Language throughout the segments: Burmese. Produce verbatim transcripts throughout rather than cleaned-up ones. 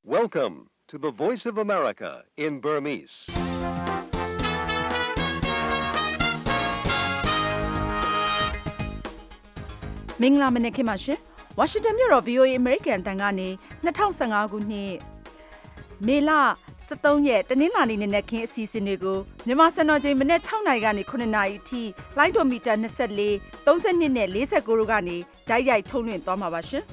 Welcome to the Voice of America in Burmese. ။မင်္ဂလာမနက်ခင်းပါရှင်။ Washington မြို့တော် ဗွီအိုအေ American တန်ကနေ၂၀၁၅ခုနှစ်မေလ၁၃ရက်တနင်္လာနေ့နေ့ခင်းအစီအစဉ်တွေကိုမြန်မာစံတော်ချိန်မနက်၆နာရီကနေခုနှစ်နာရီအထိလိုင်းဒိုမီတာ၂၄ ၃၂နဲ့၄၉တို့ကနေဓာတ်ရိုက်ထုတ်လွှင့်သွားမှာပါရှင်။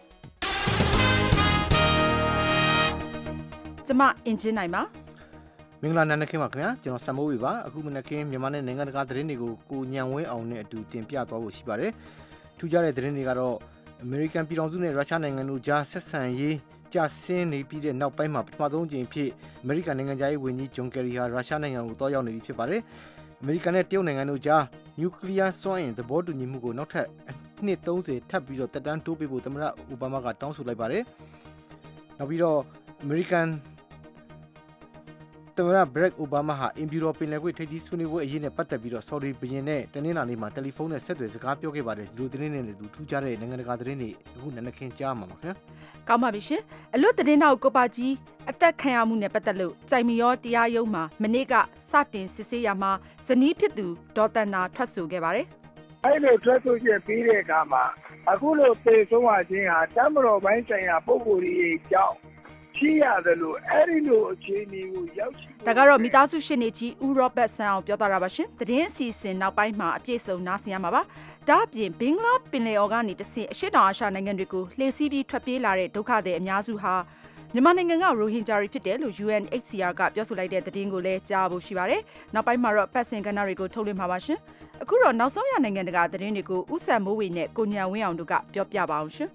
ကျမအင်ဂျင်နိုင်ပါမင်္ဂလာနံနက်ခင်းပါခင်ဗျာကျွန်တော်စံမိုးဝေပါအခုမနက်ခင်းမြန်မာနဲ့နိုင်ငံတကာသတင်းတွေကိုကိုညံဝင်းအောင်နဲ့အတူတင်ပြသွားဖို့ရှိပါတယ်ထူးခြားတဲ့သတင်းတွေကတော့ American ပြည်ထောင်စုနဲ့ရုရှားနိုင်ငံတို့ကြားဆက်ဆံရေးကျဆင်းနေပြီးတဲ့နောက်ပိုင်းမှာပထမဆုံးအကြိမ်ဖြစ် American နိုင်ငံသားရေးဝန်ကြီး John Kerry ဟာရုရှားနိုင်ငံကိုတောက်ရောက်နေပြီဖြစ်ပါတယ် American နဲ့တရုတ်နိုင်ငံတို့ကြား Nuclear စွမ်းအင်သဘောတူညီမှုကိုနောက်ထပ်နှစ်၃၀ထပ်ပြီးတော့တက်တန်းတိုးပေးဖို့သမ္မတအိုဘားမားကတောင်းဆိုလိုက်ပါတယ်နောက်ပြီးတော့ Americanသမ္မတ Barack Obama ဟာအင်ဖြူတော်ပင်လယ်ကွေ့ထိပ်သီးဆွေးနွေးပွဲအရေးနဲ့ပတ်သက်ပြီးတော့ Saudi ဘုရင်နဲ့တနင်္လာနေ့မှာတယ်လီဖုန်းနဲ့ဆက်သွယ်စကားပြောခဲ့ပါတယ်ဒီလိုသတင်းတွေနဲ့ထူးခြားတဲ့နိုင်ငံတကာသတင်းတွေအခုနံနက်ခင်းကြားမှာပါခင်ဗျာကောင်းပါပြီရှင်အလွတ်သတင်းနောက်ကိုပါကြီးအသက်ခံရမှုနဲ့ပတ်သက်လို့ကြိုင်မရောတရားရုံးမှာမနေ့ကစတင်စစ်ဆေးရမှာဇနီးဖြစ်သူဒေါ်တန်နာထွက်ဆိုခဲ့ပါတယ်အဲ့လိုထွက်ဆိုချက်ပြီးတဲ့အခါမှာအခုလိုသေဆုံးသွားခြင်းဟာတမတော်ပိုင်းဆိုင်ရာပုံကိုယ်ကြီးကြောင့်ရှိရတယ်လို့အဲ့ဒီလိုအခြေအနေကိုရောက်ရှိဒါကတော့မိသားစုရှင်နေကြီးဦးရောဘတ်ဆန်အောင်ပြောတာပါရှင်သတင်းအစီအစဉ်နောက်ပိုင်းမှာအပြည့်စုံနားဆင်ရမှာပါဒါအပြင်ဘင်္ဂလားပင်လယ်အော်ကနေတဆင့်အရှေ့တောင်အာရှနိုင်ငံတွေကိုလှည့်စီးပြီးထွက်ပြေးလာတဲ့ဒုက္ခသည်အများစုဟာမြန်မာနိုင်ငံကရိုဟင်ဂျာတွေဖြစ်တယ်လို့ ယူအန် အိတ်စီအာ ကပြောဆိုလိုက်တဲ့သတင်းကိုလည်းကြားဖို့ရှိပါတယ်နောက်ပိုင်းမှာတော့ပတ်စင်ကဏ္ဍတွေကိုထုတ်လွှင့်မှာပါရှင်အခုတော့နောက်ဆုံးရနိုင်ငံတကာသတင်းတွေကိုဥဆန်မိုးဝေနဲ့ကိုညံဝင်းအောင်တို့ကပြောပြပါအောင်ရှင်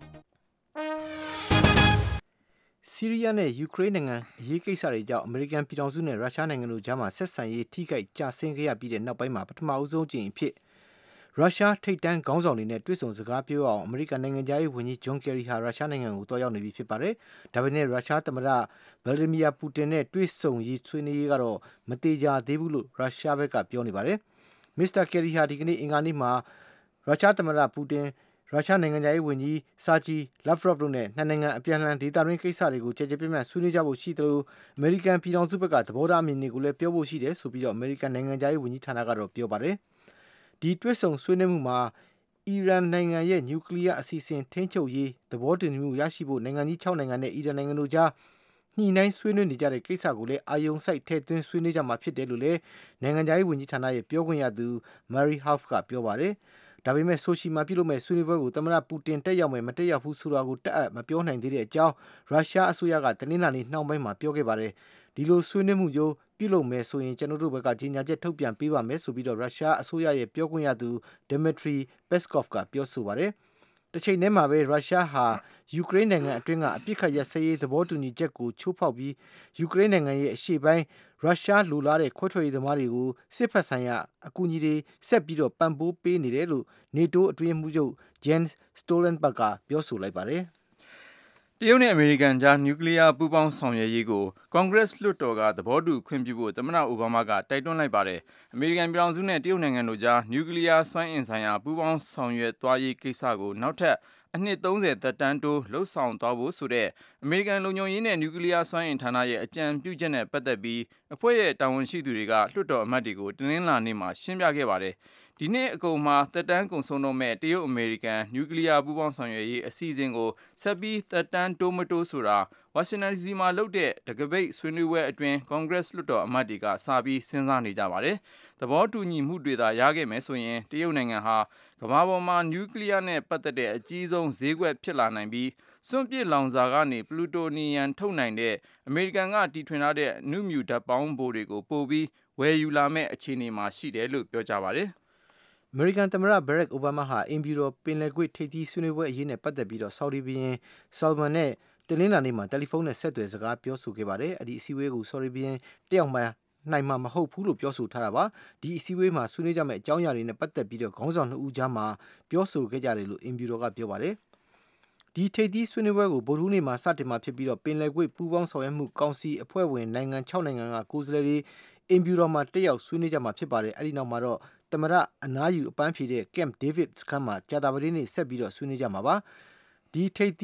ဆီးရီးယားနဲ့ယူကရိန်းနိုင်ငံအရေးကိစ္စတွေကြောင့်အမေရိကန်ပြည်ထောင်စုနဲ့ရုရှားနိုင်ငံတို့ကြားမှာဆက်ဆံရေးထိခိုက်ကျဆင်းခဲ့ရပြီးတဲ့နောက်ပိုင်းမှာပထမအဆုံးအကြိမ်အဖြစ်ရုရှားထိပ်တန်းခေါင်းဆောင်တွေနဲ့တွေ့ဆုံစကားပြောအောင်အမေရိကန်နိုင်ငံသားရေးဝန်ကြီးဂျွန်ကယ်ရီဟာရုရှားနိုင်ငံကိုတောက်ရောက်နေပြီဖြစ်ပါတယ်။ဒါပေမဲ့ရုရှားသမ္မတဗလာဒီမီယာပူတင်နဲ့တွေ့ဆုံရေးဆွေးနွေးရေးကတော့မတေချာသေးဘူးလို့ရုရှားဘက်ကပြောနေပါတယ်။မစ္စတာကယ်ရီဟာဒီကနေ့အင်္ဂါနေ့မှာရုရှားသမ္မတပူတင်ရုရှားနိုင်ငံသားရေးဝန်ကြီးဆာဂျီလက်ဗရော့တို့နဲ့နှစ်နိုင်ငံအပြန်အလှန်ဒေသတွင်းကိစ္စတွေကိုကြည်ကြပြန့်ပြန့်ဆွေးနွေးကြဖို့ရှိတယ်လို့အမေရိကန်ပြည်ထောင်စုဘက်ကသဘောထားအမြင်တွေကိုလည်းပြောဖို့ရှိတယ်ဆိုပြီးတော့အမေရိကန်နိုင်ငံသားရေးဝန်ကြီးဌာနကတော့ပြောပါတယ်ဒီတွဲဆုံဆွေးနွေးမှုမှာအီရန်နိုင်ငံရဲ့နျူကလ িয়ার အစီအစဉ်ထိန်းချုပ်ရေးသဘောတူညီမှုရရှိဖို့နိုင်ငံကြီး၆နိုင်ငံနဲ့အီရန်နိုင်ငံတို့ကြားညှိနှိုင်းဆွေးနွေးနေကြတဲ့ကိစ္စကိုလည်းအာယုံစိုက်ထည့်သွင်းဆွေးနွေးကြမှာဖြစ်တယ်လို့လည်းနိုင်ငံသားရေးဝန်ကြီးဌာနရဲ့ပြောခွင့်ရသူမာရီဟော့ဖ်ကပြောပါတယ်ဒါပေမဲ့ဆိုရှီမှာပြုလုပ်မဲ့ဆွေးနွေးပွဲကိုသမ္မတပူတင်တက်ရောက်မယ်မတက်ရောက်ဘူးဆိုတာကိုတက်အပ်မပြောနိုင်သေးတဲ့အကြောင်းရုရှားအစိုးရကတနင်္လာနေ့နှောင်းပိုင်းမှာပြောခဲ့ပါတယ်ဒီလိုဆွေးနွေးမှုမျိုးပြုလုပ်မယ်ဆိုရင်ကျွန်တော်တို့ဘက်ကကြီးညာချက်ထုတ်ပြန်ပေးပါမယ်ဆိုပြီးတော့ရုရှားအစိုးရရဲ့ပြောခွင့်ရသူဒမီထရီပက်စကော့ဖ်ကပြောဆိုပါတယ်တစ်ချိန်တည်းမှာပဲရုရှားဟာယူကရိန်းနိုင်ငံအတွင်းကအပြစ်ခတ်ရစရေးသဘောတူညီချက်ကိုချိုးဖောက်ပြီးယူကရိန်းနိုင်ငံရဲ့အရှေ့ပိုင်းရုရှားလူလာတဲ့ခွဲထွက်ရေးသမားတွေကိုစစ်ဖက်ဆိုင်ရာအကူအညီတွေဆက်ပြီးတော့ပံ့ပိုးပေးနေတယ်လို့ NATO အတွင်းမှုချုပ် Jens Stoltenberg ကပြောဆိုလိုက်ပါတယ်တရုတ်နဲ့အမေရိကန်ကြားနျူကလ িয়ার ပူးပေါင်းဆောင်ရွက်ရေးကိုကွန်ဂရက်လွှတ်တော်ကသဘောတူခွင့်ပြုဖို့သမ္မတအိုဘားမားကတိုက်တွန်းလိုက်ပါတယ်။အမေရိကန်ပြည်ထောင်စုနဲ့တရုတ်နိုင်ငံတို့ကြားနျူကလ িয়ার စွမ်းအင်ဆိုင်ရာပူးပေါင်းဆောင်ရွက်သွားရေးကိစ္စကိုနောက်ထပ်အနှစ်၃၀သက်တမ်းတိုးလှုပ်ဆောင်သွားဖို့ဆိုတဲ့အမေရိကန်လုံခြုံရေးနဲ့နျူကလ িয়ার စွမ်းအင်ဌာနရဲ့အကြံပြုချက်နဲ့ပတ်သက်ပြီးအဖွဲ့ရဲ့တာဝန်ရှိသူတွေကလွှတ်တော်အမတ်တွေကိုတနင်္လာနေ့မှာရှင်းပြခဲ့ပါတယ်။ဒီနေ့အကုန်မှာသက်တမ်းကုန်ဆုံးတော့မဲ့တရုတ်အမေရိကန်နျူကလ িয়ার ပူးပေါင်းဆောင်ရွက်ရေးအစီအစဉ်ကိုဆက်ပြီးသက်တမ်းတိုးမတိုးဆိုတာဝါရှင်တန်ဒီစီမှာလုပ်တဲ့တကပိတ်ဆွေးနွေးပွဲအတွင်းကွန်ဂရက်လွှတ်တော်အမတ်တွေကစပြီးစဉ်းစားနေကြပါတယ်။သဘောတူညီမှုတွေသာရခဲ့မယ်ဆိုရင်တရုတ်နိုင်ငံဟာကမ္ဘာပေါ်မှာနျူကလ িয়ার နဲ့ပတ်သက်တဲ့အကြီးဆုံးဈေးကွက်ဖြစ်လာနိုင်ပြီးစွန့်ပစ်လောင်စာကနေပလူတိုနီယမ်ထုတ်နိုင်တဲ့အမေရိကန်ကတီထွင်ထားတဲ့အနုမြူဓာတ်ပေါင်းဖိုတွေကိုပို့ပြီးဝယ်ယူလာမဲ့အခြေအနေမှာရှိတယ်လို့ပြောကြပါတယ်။အမေရိကန်သမ္မတဘရက်အိုဘားမားဟာအင်ဖြူတော်ပင်လယ်ကွေ့ထိပ်သီးဆွေးနွေးပွဲအရေးနဲ့ပတ်သက်ပြီးတော့ဆော်ဒီဘုရင်ဆာလ်မန်နဲ့တနင်္လာနေ့မှာတယ်လီဖုန်းနဲ့ဆက်သွယ်စကားပြောဆိုခဲ့ပါတယ်။အဲ့ဒီအစည်းအဝေးကိုဆော်ဒီဘုရင်တယောက်မှနိုင်မှာမဟုတ်ဘူးလို့ပြောဆိုထားတာပါဒီအစည်းအဝေးမှာဆွေးနွေးကြမယ့်အကြောင်းအရာတွေနဲ့ပတ်သက်ပြီးတော့ခေါင်းဆောင်နှစ်ဦးကြားမှာပြောဆိုခဲ့ကြတယ်လို့အင်ဖြူတော်ကပြောပါတယ်ဒီထိပ်သီးဆွေးနွေးပွဲကိုဗုဒ္ဓဟူးနေ့မှာစတင်မှာဖြစ်ပြီးတော့ပင်လယ်ကွေ့ပူးပေါင်းဆောင်ရွက်မှုကောင်စီအဖွဲ့ဝင်နိုင်ငံ၆နိုင်ငံကကိုယ်စားလှယ်တွေအင်ဖြူတော်မှာတက်ရောက်ဆွေးနွေးကြမှာဖြစ်ပါတယ်အဲ့ဒီနောက်မှာတော့သမ္မတအနားယူအပန်းဖြေတဲ့ Camp David စခန်းမှာကြာသပတေးနေ့ဆက်ပြီးတော့ဆွေးနွေးကြမှာပါဒီထိပ်သီး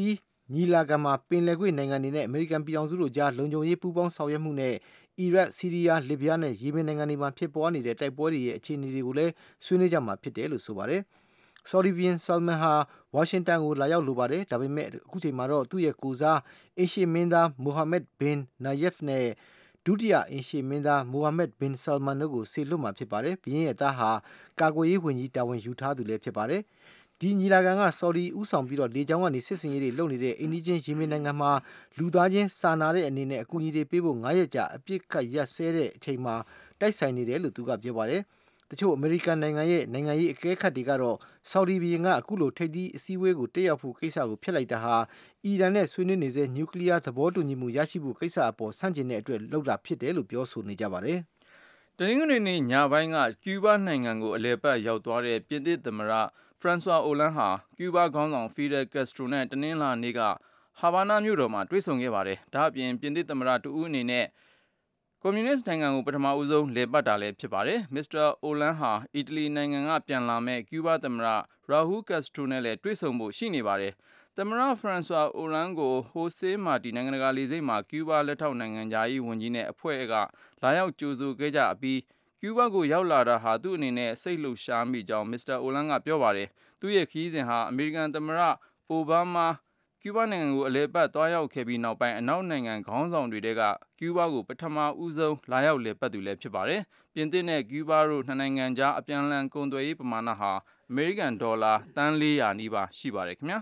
ညီလာခံမှာပင်လယ်ကွေ့နိုင်ငံတွေနဲ့အမေရိကန်ပြည်ထောင်စုတို့ကြားလုံခြုံရေးပူးပေါင်းဆောင်ရွက်မှုနဲ့အီရတ်ဆီးရီးယားလစ်ဗျားနဲ့ယီမင်နိုင်ငံတွေမှာဖြစ်ပေါ်နေတဲ့တိုက်ပွဲတွေရဲ့အခြေအနေတွေကိုလည်းဆွေးနွေးကြမှာဖြစ်တယ်လို့ဆိုပါတယ်။ ဆော်ဒီဘီရင်ဆာလ်မန်ဟာဝါရှင်တန်ကိုလာရောက်လိုပါတယ်ဒါပေမဲ့အခုချိန်မှာတော့သူ့ရဲ့ကိုစားအင်ရှေမင်းသားမိုဟာမက်ဘင်နာယက်ဖ်နဲ့ဒုတိယအင်ရှေမင်းသားမိုဟာမက်ဘင်ဆာလ်မန်တို့ကိုဆေလွတ်မှာဖြစ်ပါတယ်ဘီရင်ရဲ့သားဟာကာကွယ်ရေးဝန်ကြီးတာဝန်ယူထားသူလည်းဖြစ်ပါတယ်ဒီညီလာခံကဆော်ဒီဥဆောင်ပြီးတော့လေကြောင်းကနေစစ်စင်ရေးတွေလုပ်နေတဲ့အိန္ဒိချင်းယီမင်နိုင်ငံမှာလူသားချင်းစာနာတဲ့အနေနဲ့အကူအညီတွေပေးဖို့ငါးရက်ကြာအပြစ်ခတ်ရက်စဲတဲ့အချိန်မှာတိုက်ဆိုင်နေတယ်လို့သူကပြောပါတယ်တချို့အမေရိကန်နိုင်ငံရဲ့နိုင်ငံရေးအကဲခတ်တွေကတော့ဆော်ဒီဘီရင်ကအခုလိုထိပ်သီးအစည်းအဝေးကိုတက်ရောက်ဖို့ကိစ္စကိုဖျက်လိုက်တာဟာအီရန်နဲ့ဆွေးနွေးနေတဲ့နျူကလ িয়ার သဘောတူညီမှုရရှိဖို့ကိစ္စအပေါ်ဆန့်ကျင်တဲ့အတွက်လုပ်တာဖြစ်တယ်လို့ပြောဆိုနေကြပါတယ်တနင်္ဂနွေနေ့ညပိုင်းကကျူးဘားနိုင်ငံကိုအလဲပတ်ရောက်သွားတဲ့ပြင်သစ်သမ္မတဖရန်ဆွာအိုလန်းဟာကျူးဘားခေါင်းဆောင်ဖီဒယ်ကက်စထရိုနဲ့တနင်္လာနေ့ကဟာဗာနာမြို့တော်မှာတွေ့ဆုံခဲ့ပါတယ်ဒါ့အပြင်ပြင်သစ်သမ္မတတူဦးအနေနဲ့ကွန်မြူနစ်နိုင်ငံကိုပထမဦးဆုံးလဲပတ်တာလည်းဖြစ်ပါတယ်မစ္စတာအိုလန်းဟာအီတလီနိုင်ငံကပြန်လာမဲ့ကျူးဘားသမ္မတရာဟူးကက်စထရိုနဲ့လည်းတွေ့ဆုံဖို့ရှိနေပါတယ်သမ္မတဖရန်ဆွာအိုလန်းကိုဟိုဆေးမာတီနိုင်ငံတကာလေဆိပ်မှာကျူးဘားလက်ထောက်နိုင်ငံသားရေးဝန်ကြီးနဲ့အဖွဲ့ကလာရောက်ကြိုဆိုခဲ့ကြအပြီးကျူးဘားကိုရောက်လာတာဟာသူ့အနေနဲ့စိတ်လှုပ်ရှားမိကြောင်းမစ္စတာအိုလန်းကပြောပါတယ်သူ့ရဲ့ခရီးစဉ်ဟာအမေရိကန်သမ္မတအိုဘားမားကျူးဘားနိုင်ငံကိုအလဲပတ်သွားရောက်ခဲ့ပြီးနောက်ပိုင်းအနောက်နိုင်ငံခေါင်းဆောင်တွေကကျူးဘားကိုပထမဦးဆုံးလာရောက်လဲပတ်သူလည်းဖြစ်ပါတယ်ပြင်သစ်နဲ့ကျူးဘားတို့နှစ်နိုင်ငံကြားအပြန်အလှန်ကုန်သွယ်ရေးပမာဏဟာအမေရိကန်ဒေါ်လာတန်လေးရာနီးပါးရှိပါတယ်ခင်ဗျာ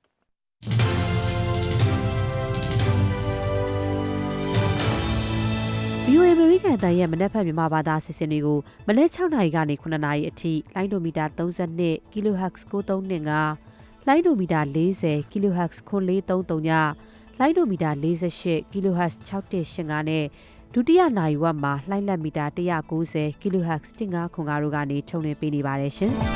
ဗီအိုအေ အမေရိကန်အသံရဲ့မနက်ဖြန်မြန်မာဘာသာအစီအစဉ်တွေကိုမနက်၆နာရီကနေခုနှစ်နာရီအထိလိုင်းဒိုမီတာသုံး၂ kilohertz ကိုးသုံး၂ လိုင်းဒိုမီတာ၄၀ kilohertz ခွန်လေးသုံးသုံးညလိုင်းဒိုမီတာ၄၈ kilohertz ၆၁၈၅နဲ့ဒုတိယနာရီဝက်မှာလိုင်းလက်မီတာ၁၉၀ kilohertz ၁၅ခွန်ကားတို့ကနေထုတ်လွှင့်ပေးနေပါတယ်ရှင်။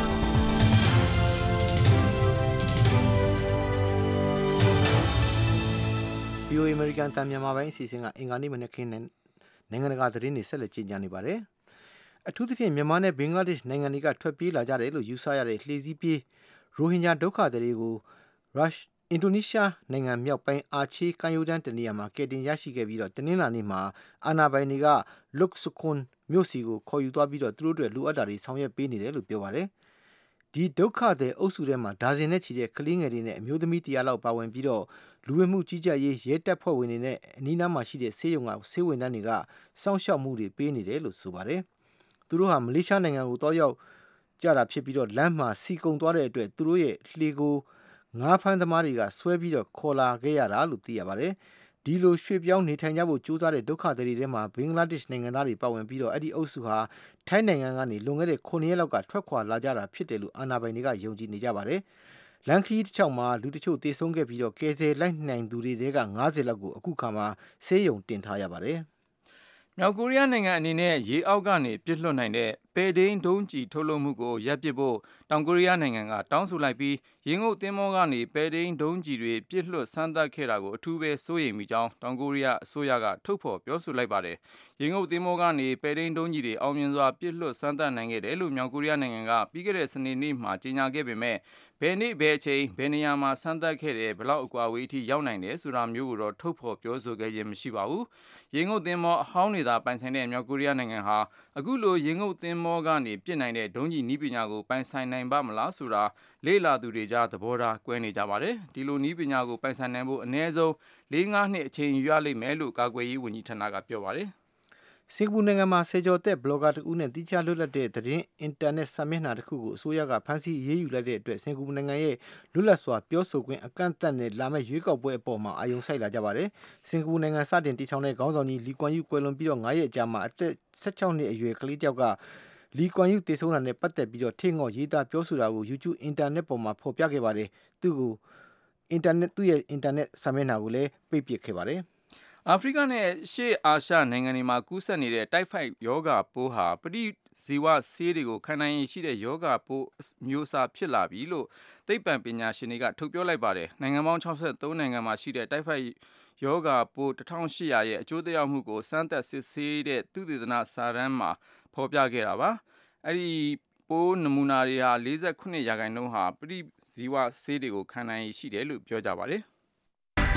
ဗီအိုအေ အမေရိကန်အသံမြန်မာပိုင်းအစီအစဉ်ကအင်္ဂါနေ့မနက်ခင်းနဲ့နိုင်ငံတကာသတင်းတွေဆက်လက်ကြေညာနေပါတယ်။အထူးသဖြင့်မြန်မာနဲ့ဘင်္ဂလားဒေ့ရှ်နိုင်ငံတွေကထွက်ပြေးလာကြတယ်လို့ယူဆရတဲ့လှေစီးပြေးရိုဟင်ဂျာဒုက္ခသည်တွေကိုရုရှအင်ဒိုနီးရှားနိုင်ငံမြောက်ပိုင်းအာချေးကမ်းရိုးတန်းတနေရာမှာကယ်တင်ရရှိခဲ့ပြီးတော့တနင်္လာနေ့မှာအာနာပိုင်တွေကလုတ်စခွန်မြို့စီကိုခေါ်ယူသွားပြီးတော့သူတို့တွေလိုအပ်တာတွေဆောင်ရွက်ပေးနေတယ်လို့ပြောပါတယ်။ဒီဒုက္ခသည်အုပ်စုထဲမှာဒါဇင်နဲ့ချီတဲ့ကလေးငယ်တွေနဲ့အမျိုးသမီးတရာလောက်ပါဝင်ပြီးတော့လူဝင်မှုကြီးကြပ်ရေးရဲတပ်ဖွဲ့ဝင်တွေနဲ့အနီးနားမှာရှိတဲ့ဆေးရုံကဆေးဝန်ထမ်းတွေကစောင့်ရှောက်မှုတွေပေးနေတယ်လို့ဆိုပါတယ်။သူတို့ဟာမလေးရှားနိုင်ငံကိုတောက်ရောက်ကြတာဖြစ်ပြီးတော့လမ်းမှာစီကုံသွားတဲ့အတွက်သူတို့ရဲ့လှေကိုငါးဖမ်းသမားတွေကဆွဲပြီးတော့ခေါ်လာခဲ့ရတာလို့သိရပါတယ်။ဒီလိုရွှေ့ပြောင်းနေထိုင်ကြဖို့ကြိုးစားတဲ့ဒုက္ခသည်တွေထဲမှာဘင်္ဂလားဒေ့ရှ်နိုင်ငံသားတွေပါဝင်ပြီးတော့အဲ့ဒီအုပ်စုဟာထိုင်းနိုင်ငံကနေလွန်ခဲ့တဲ့ခုနှစ်ရက်လောက်ကထွက်ခွာလာကြတာဖြစ်တယ်လို့အာဏာပိုင်တွေကယုံကြည်နေကြပါတယ်။လန်ခီတစ်ချောင်းမှာလူတချို့တေဆုံးခဲ့ပြီးတော့ကယ်ဆယ်လိုက်နိုင်သူတွေကငါးဆယ်လောက်ကိုအခုခါမှာဆေးရုံတင်ထားရပါတယ်။မြောက်ကိုရီးယားနိုင်ငံအနေနဲ့ရေအောက်ကနေပြစ်လွှတ်နိုင်တဲ့ပဲဒိန်းဒုံးကျည်ထုတ်လုပ်မှုကိုရပ်ပစ်ဖို့တောင်ကိုရီးယားနိုင်ငံကတောင်းဆိုလိုက်ပြီးရေငုပ်သင်္ဘောကနေပဲဒိန်းဒုံးကျည်တွေပြစ်လွှတ်စမ်းသပ်ခဲ့တာကိုအထူးပဲစိုးရိမ်မိကြောင်းတောင်ကိုရီးယားအစိုးရကထုတ်ဖော်ပြောဆိုလိုက်ပါတယ်။ရေငုပ်သင်္ဘောကနေပဲဒိန်းဒုံးကျည်တွေအောင်မြင်စွာပြစ်လွှတ်စမ်းသပ်နိုင်ခဲ့တယ်လို့မြောက်ကိုရီးယားနိုင်ငံကပြီးခဲ့တဲ့စနေနေ့မှာကြေညာခဲ့ပေမဲ့ဘယ်နေ့ဘယ်အချိန်ဘယ်နေရာမှာစမ်းသပ်ခဲ့တယ်ဘလောက်အကွာအဝေးအထိရောက်နိုင်တယ်ဆိုတာမျိုးကိုတော့ထုတ်ဖော်ပြောဆိုခဲ့ခြင်းမရှိပါဘူး။ရေငုပ်သင်္ဘောအဟောင်းတွေသာပိုင်ဆိုင်တဲ့မြောက်ကိုရီးယားနိုင်ငံဟာအခုလိုရေငုပ်သင်္ဘောကနေပြစ်နိုင်တဲ့ဒုံးကျည်နည်းပညာကိုပိုင်ဆိုင်နိုင်ပါမလားဆိုတာလေ့လာသူတွေကြားသဘောထားကွဲနေကြပါတယ်။ဒီလိုနည်းပညာကိုပိုင်ဆိုင်နိုင်ဖို့အနည်းဆုံး၄-၅နှစ်အချိန်ယူရလိမ့်မယ်လို့ကာကွယ်ရေးဝန်ကြီးဌာနကပြောပါတယ်။စင်ကာပူနိုင်ငံမှာဆယ်ကျော်သက်ဘလော့ဂါတဦးနဲ့တိကျလွတ်လပ်တဲ့သတင်းအင်တာနက်စာမျက်နှာတစ်ခုကိုအစိုးရကဖမ်းဆီးအရေးယူလိုက်တဲ့အတွက်စင်ကာပူနိုင်ငံရဲ့လွတ်လပ်စွာပြောဆိုခွင့်အကန့်အသတ်နဲ့လာမယ့်ရွေးကောက်ပွဲအပေါ်မှာအာရုံစိုက်လာကြပါတယ်။စင်ကာပူနိုင်ငံစတင်တည်ထောင်တဲ့ခေါင်းဆောင်ကြီးလီကွမ်ယူကွယ်လွန်ပြီးတော့ငါးရက်အကြာမှာအသက်၁၆နှစ်အရွယ်ကလေးတစ်ယောက်ကလီကွမ်ယူတည်ဆုံတာနဲ့ပတ်သက်ပြီးတော့ထိငေါ့ရေးသားပြောဆိုတာကို YouTube အင်တာနက်ပေါ်မှာဖော်ပြခဲ့ပါတယ်။သူ့ကိုအင်တာနက်သူ့ရဲ့အင်တာနက်စာမျက်နှာကိုလည်းပိတ်ပစ်ခဲ့ပါတယ်။အာဖရိကနဲ့ရှေ့အာရှနိုင်ငံတွေမှာကူးစက်နေတဲ့တိုက်ဖိုက်ယောဂပိုးဟာပဋိဇီဝဆေးတွေကိုခံနိုင်ရည်ရှိတဲ့ယောဂပိုးမျိုးအစားဖြစ်လာပြီလို့သိပ္ပံပညာရှင်တွေကထုတ်ပြောလိုက်ပါတယ်။နိုင်ငံပေါင်း၆၃နိုင်ငံမှာရှိတဲ့တိုက်ဖိုက်ယောဂပိုး၁၈၀၀ရဲ့အကျိုးသက်ရောက်မှုကိုစမ်းသပ်စစ်ဆေးတဲ့သုတေသနစာတမ်းမှာဖော်ပြခဲ့တာပါ။အဲဒီပိုးနမူနာတွေဟာ၄၉ရာခိုင်နှုန်းဟာပဋိဇီဝဆေးတွေကိုခံနိုင်ရည်ရှိတယ်လို့ပြောကြပါတယ်။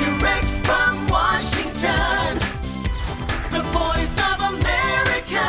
Direct from Washington, the voice of America,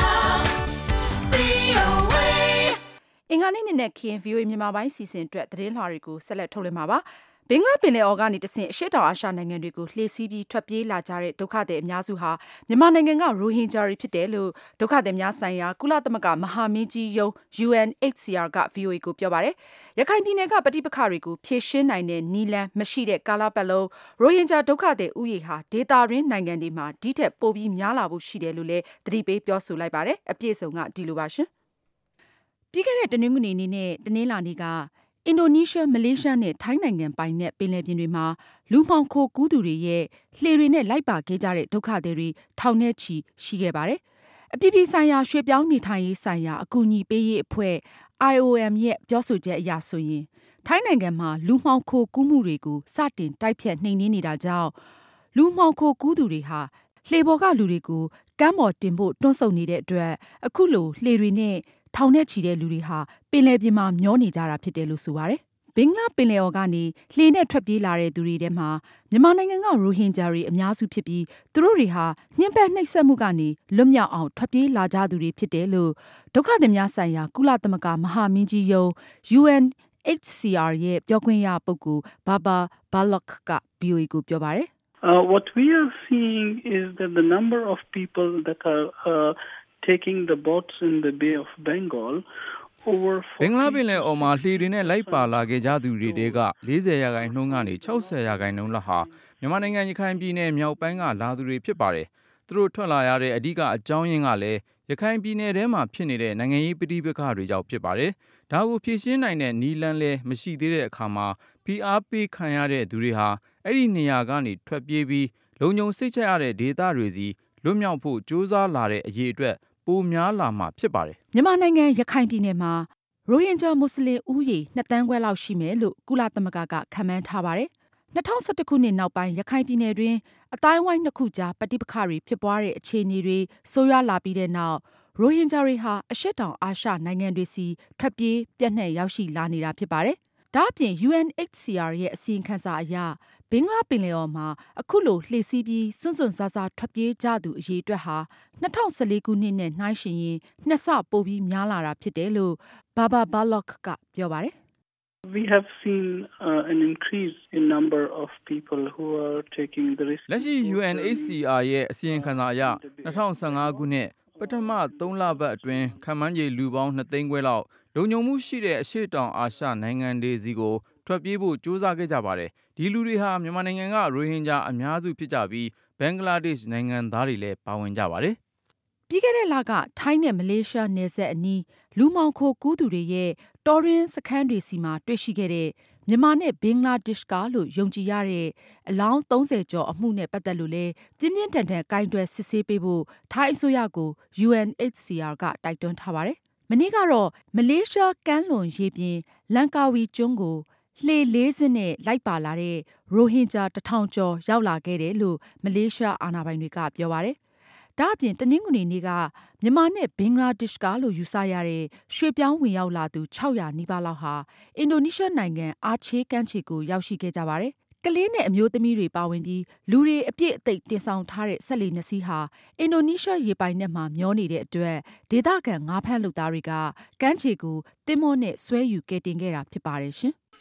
V O A. အင်္ဂါနေ့နဲ့ခင် ဗီအိုအေ မြန်မာပိုင်းစီစဉ်အတွက်သတင်းလွှာတွေကိုဆက်လက်ထုတ်လွှင့်မှာပါ။ဘင်္ဂလားပင်လယ်အော်ကနေတဆင့်အရှေ့တောင်အာရှနိုင်ငံတွေကိုလှည့်စီးပြီးထွက်ပြေးလာကြတဲ့ဒုက္ခသည်အများစုဟာမြန်မာနိုင်ငံကရိုဟင်ဂျာတွေဖြစ်တယ်လို့ဒုက္ခသည်များဆိုင်ရာကုလသမဂ္ဂမဟာမင်းကြီးရုံး U N H C R က ဗွီအိုအေ ကိုပြောပါတယ်။ရခိုင်ပြည်နယ်ကပဋိပက္ခတွေကိုဖြေရှင်းနိုင်တဲ့နည်းလမ်းမရှိတဲ့ကာလပတ်လုံးရိုဟင်ဂျာဒုက္ခသည်ဥယျာဉ်ဟာဒေသတွင်းနိုင်ငံတွေမှာဒီထက်ပိုပြီးများလာဖို့ရှိတယ်လို့လည်းသတိပေးပြောဆိုလိုက်ပါတယ်။အပြည့်အစုံကဒီလိုပါရှင်။ပြီးခဲ့တဲ့တနင်္ဂနွေနေ့နဲ့တနင်္လာနေ့ကအင်ဒိုနီးရှားမလေးရှားနဲ့ထိုင်းနိုင်ငံပိုင်တဲ့ပင်လယ်ပြင်တွေမှာလူမှောင်ခိုကူးသူတွေရဲ့လှေတွေနဲ့လိုက်ပါခဲ့ကြတဲ့ဒုက္ခသည်တွေထောင်နဲ့ချီရှိခဲ့ပါတယ်။အပြည်ပြည်ဆိုင်ရာရွှေ့ပြောင်းနေထိုင်ရေးဆိုင်ရာအကူအညီပေးရေးအဖွဲ့ I O M ရဲ့ပြောဆိုချက်အရဆိုရင်ထိုင်းနိုင်ငံမှာလူမှောင်ခိုကူးမှုတွေကိုစတင်တိုက်ဖြတ်နှိမ်နင်းနေတာကြောင့်လူမှောင်ခိုကူးသူတွေဟာလှေပေါ်ကလူတွေကိုကမ်းပေါ်တင်ဖို့တွန်းဆုတ်နေတဲ့အတွက်အခုလိုလှေတွေနဲ့ထောင်နဲ့ချီတဲ့လူတွေဟာပင်လယ်ပြင်မှာမျောနေကြတာဖြစ်တယ်လို့ဆိုပါတယ်။ဘင်္ဂလားပင်လယ်အော်ကနေလှေနဲ့ထွက်ပြေးလာတဲ့သူတွေထဲမှာမြန်မာနိုင်ငံကရိုဟင်ဂျာတွေအများစုဖြစ်ပြီးသူတို့တွေဟာညှဉ်းပန်းနှိပ်စက်မှုကနေလွတ်မြောက်အောင်ထွက်ပြေးလာကြသူတွေဖြစ်တယ်လို့ဒုက္ခသည်များဆိုင်ရာကုလသမဂ္ဂမဟာမင်းကြီးရုံး U N H C R ရဲ့ပြောခွင့်ရပုဂ္ဂိုလ် Baba Baloch က ဗွီအိုအေ ကိုပြောပါတယ်။ Uh, what we are seeing is that the number of people that are uh, taking the boats in the Bay of Bengal over ဘင်္ဂလားပင်လယ်အော်မှာလှေတွေနဲ့လိုက်ပါလာခဲ့ကြသူတွေတဲက၄၀ရာခိုင်နှုန်းကနေ၆၀ရာခိုင်နှုန်းလောက်ဟာမြန်မာနိုင်ငံရခိုင်ပြည်နယ်မြောက်ပိုင်းကလာသူတွေဖြစ်ပါတယ်။သူတို့ထွက်လာရတဲ့အဓိကအကြောင်းရင်းကလည်းရခိုင်ပြည်နယ်ထဲမှာဖြစ်နေတဲ့နိုင်ငံရေးပဋိပက္ခတွေကြောင့်ဖြစ်ပါတယ်။ဒါကိုဖြေရှင်းနိုင်တဲ့နည်းလမ်းလည်းမရှိသေးတဲ့အခါမှာဖိအားပေးခံရတဲ့သူတွေဟာအဲ့ဒီနေရာကနေထွက်ပြေးပြီးလုံခြုံစိတ်ချရတဲ့ဒေသတွေစီလွတ်မြောက်ဖို့ကြိုးစားလာတဲ့အရေးအတွက်ပိုများလာမှာဖြစ်ပါတယ်။မြန်မာနိုင်ငံရခိုင်ပြည်နယ်မှာရိုဟင်ဂျာမွတ်စလင်ဦးရေနှစ်သန်းခွဲလောက်ရှိမယ်လို့ကုလသမဂ္ဂကခန့်မှန်းထားပါတယ်။၂၀၁၁ခုနှစ်နောက်ပိုင်းရခိုင်ပြည်နယ်တွင်အတိုင်းဝိုင်းနှစ်ခုကြားပဋိပက္ခတွေဖြစ်ပွားတဲ့အခြေအနေတွေဆိုးရွားလာပြီးတဲ့နောက်ရိုဟင်ဂျာတွေဟာအရှေ့တောင်အာရှနိုင်ငံတွေစီထွက်ပြေးပြန့်နှံ့ရောက်ရှိလာနေတာဖြစ်ပါတယ်။ဒါ့အပြင် U N H C R ရဲ့အစီရင်ခံစာအရဘင်္ဂလားပင်လယ်အော်မှာအခုလိုလှေစီးပြီးစွန့်စွန့်စားစားထွက်ပြေးကြသူအရေအတွက်ဟာ၂၀၁၄ခုနှစ်နဲ့နှိုင်းယှဉ်ရင်နှစ်ဆပိုပြီးများလာတာဖြစ်တယ်လို့ Baba Baloch ကပြောပါတယ်။ We have seen uh, an increase in number of people who are taking the risk. လက်ရှိ U N H C R ရဲ့အစီရင်ခံစာအရ၂၀၁၅ခုနှစ်ပထမသုံးလပတ်အတွင်းခန့်မှန်းခြေလူပေါင်းနှစ်သိန်းခွဲလောက်လုံခြုံမှုရှိတဲ့အရှေ့တောင်အာရှနိုင်ငံတွေစီကိုထွက်ပြေးဖို့ကြိုးစားခဲ့ကြပါတယ်။ဒီလူတွေဟာမြန်မာနိုင်ငံကရိုဟင်ဂျာအများစုဖြစ်ကြပြီးဘင်္ဂလားဒေ့ရှ်နိုင်ငံသားတွေလည်းပါဝင်ကြပါတယ်။ပြီးခဲ့တဲ့လကထိုင်းနဲ့မလေးရှားနယ်စပ်အနီးလူမှောင်ခိုကူးသူတွေရဲ့တော်ရင်းစခန်းတွေစီမှာတွေ့ရှိခဲ့တဲ့မြန်မာနဲ့ဘင်္ဂလားဒေ့ရှ်ကလို့ယုံကြည်ရတဲ့အလောင်းသုံးဆယ်ကျော်အမှုနဲ့ပတ်သက်လို့လည်းပြင်းပြင်းထန်ထန်ကင်တွယ်စစ်ဆေးပေးဖို့ထိုင်းအစိုးရကို U N H C R ကတိုက်တွန်းထားပါတယ်။မနေ့ကတော့မလေးရှားကမ်းလွန်ရေပြင်လန်ကာဝီကျွန်းကိုလှေလေးစင်းနဲ့လိုက်ပါလာတဲ့ရိုဟင်ဂျာတစ်ထောင်ကျော်ရောက်လာခဲ့တယ်လို့မလေးရှားအာဏာပိုင်တွေကပြောပါတယ်။ဒါ့အပြင်တနင်္ဂနွေနေ့ကမြန်မာနဲ့ဘင်္ဂလားဒေ့ရှ်ကလို့ယူဆရတဲ့ရွှေ့ပြောင်းဝင်ရောက်လာသူ၆ရာနီးပါးလောက်ဟာအင်ဒိုနီးရှားနိုင်ငံအာချေးကမ်းခြေကိုရောက်ရှိခဲ့ကြပါတယ်။ကလေးနဲ့အမျိုးသမီးတွေပါဝင်ပြီးလူတွေအပြည့်အသိတင်ဆောင်ထားတဲ့ဆက်လီနှစ်စီးဟာအင်ဒိုနီးရှားရေပိုင်နက်မှာမျောနေတဲ့အတွက်ဒေသခံငါးဖမ်းလုပ်သားတွေကကမ်းခြေကိုသင်္ဘောနဲ့ဆွဲယူကယ်တင်ခဲ့တာဖြစ်ပါတယ်ရှင်။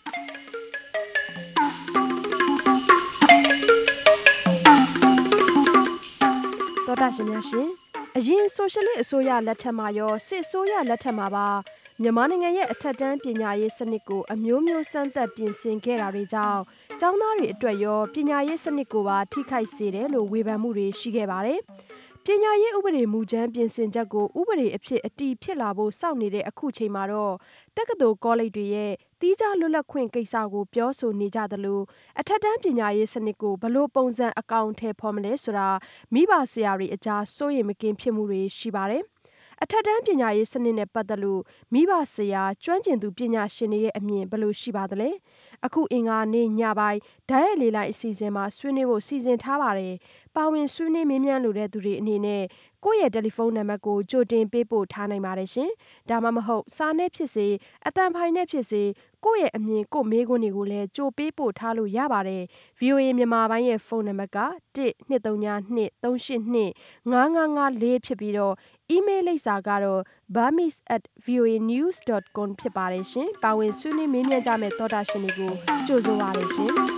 သောတာရှင်များရှင်အရင်ဆိုရှယ်လစ်အစိုးရလက်ထက်မှာရောစစ်အစိုးရလက်ထက်မှာပါမြန်မာနိုင်ငံရဲ့အထက်တန်းပညာရေးစနစ်ကိုအမျိုးမျိုးစမ်းသပ်ပြင်ဆင်ခဲ့တာတွေကြောင့်ကျောင်းသားတွေအတွက်ရောပညာရေးစနစ်ကိုပါထိခိုက်စေတယ်လို့ဝေဖန်မှုတွေရှိခဲ့ပါတယ်။ပညာရေးဥပဒေမူကြမ်းပြင်ဆင်ချက်ကိုဥပဒေအဖြစ်အတည်ဖြစ်လာဖို့စောင့်နေတဲ့အခုချိန်မှာတော့တက္ကသိုလ်ကောလိပ်တွေရဲ့တီးခြားလွတ်လပ်ခွင့်ကိစ္စကိုပြောဆိုနေကြသလိုအထက်တန်းပညာရေးစနစ်ကိုဘလို့ပုံစံအကောင့်ထဲဖော်မလဲဆိုတာမိဘဆရာတွေအကြားစိုးရိမ်မကင်းဖြစ်မှုတွေရှိပါတယ်။အထက်တန်းပညာရေးစနစ်နဲ့ပတ်သက်လို့မိဘဆရာကျွမ်းကျင်သူပညာရှင်တွေရဲ့အမြင်ဘယ်လိုရှိပါသလဲ။အခုအင်္ဂါနေ့ညပိုင်းဓာတ်ရိုက်လေ့လာအစီအစဉ်မှာဆွေးနွေးဖို့စီစဉ်ထားပါတယ်။ပါဝင်ဆွေးနွေးမေးမြန်းလိုတဲ့သူတွေအနေနဲ့ကိုယ့်ရဲ့တယ်လီဖုန်းနံပါတ်ကိုကြိုတင်ပေးပို့ထားနိုင်ပါတယ်ရှင်။ဒါမှမဟုတ်စာနဲ့ဖြစ်စေအသံဖိုင်နဲ့ဖြစ်စေကိုယ့်ရဲ့အမြင်ကိုယ့်မေးခွန်းတွေကိုလည်းကြိုပေးပို့ထားလို့ရပါတယ်။ ဗီအိုအေ မြန်မာပိုင်းရဲ့ဖုန်းနံပါတ်ကတစ်နှစ်သုံးညာနှစ်သုံးရှစ်နှစ်ငါးငါးငါးလေးဖြစ်ပြီးတော့အီးမေးလ်လိပ်စာကတော့ burmese at voa news dot com ဖြစ်ပါတယ်ရှင်။ပါဝင်ဆွေးနွေးမေးမြန်းကြမယ့်သောတာရှင်တွေကိုကြိုဆိုပါရရှင်။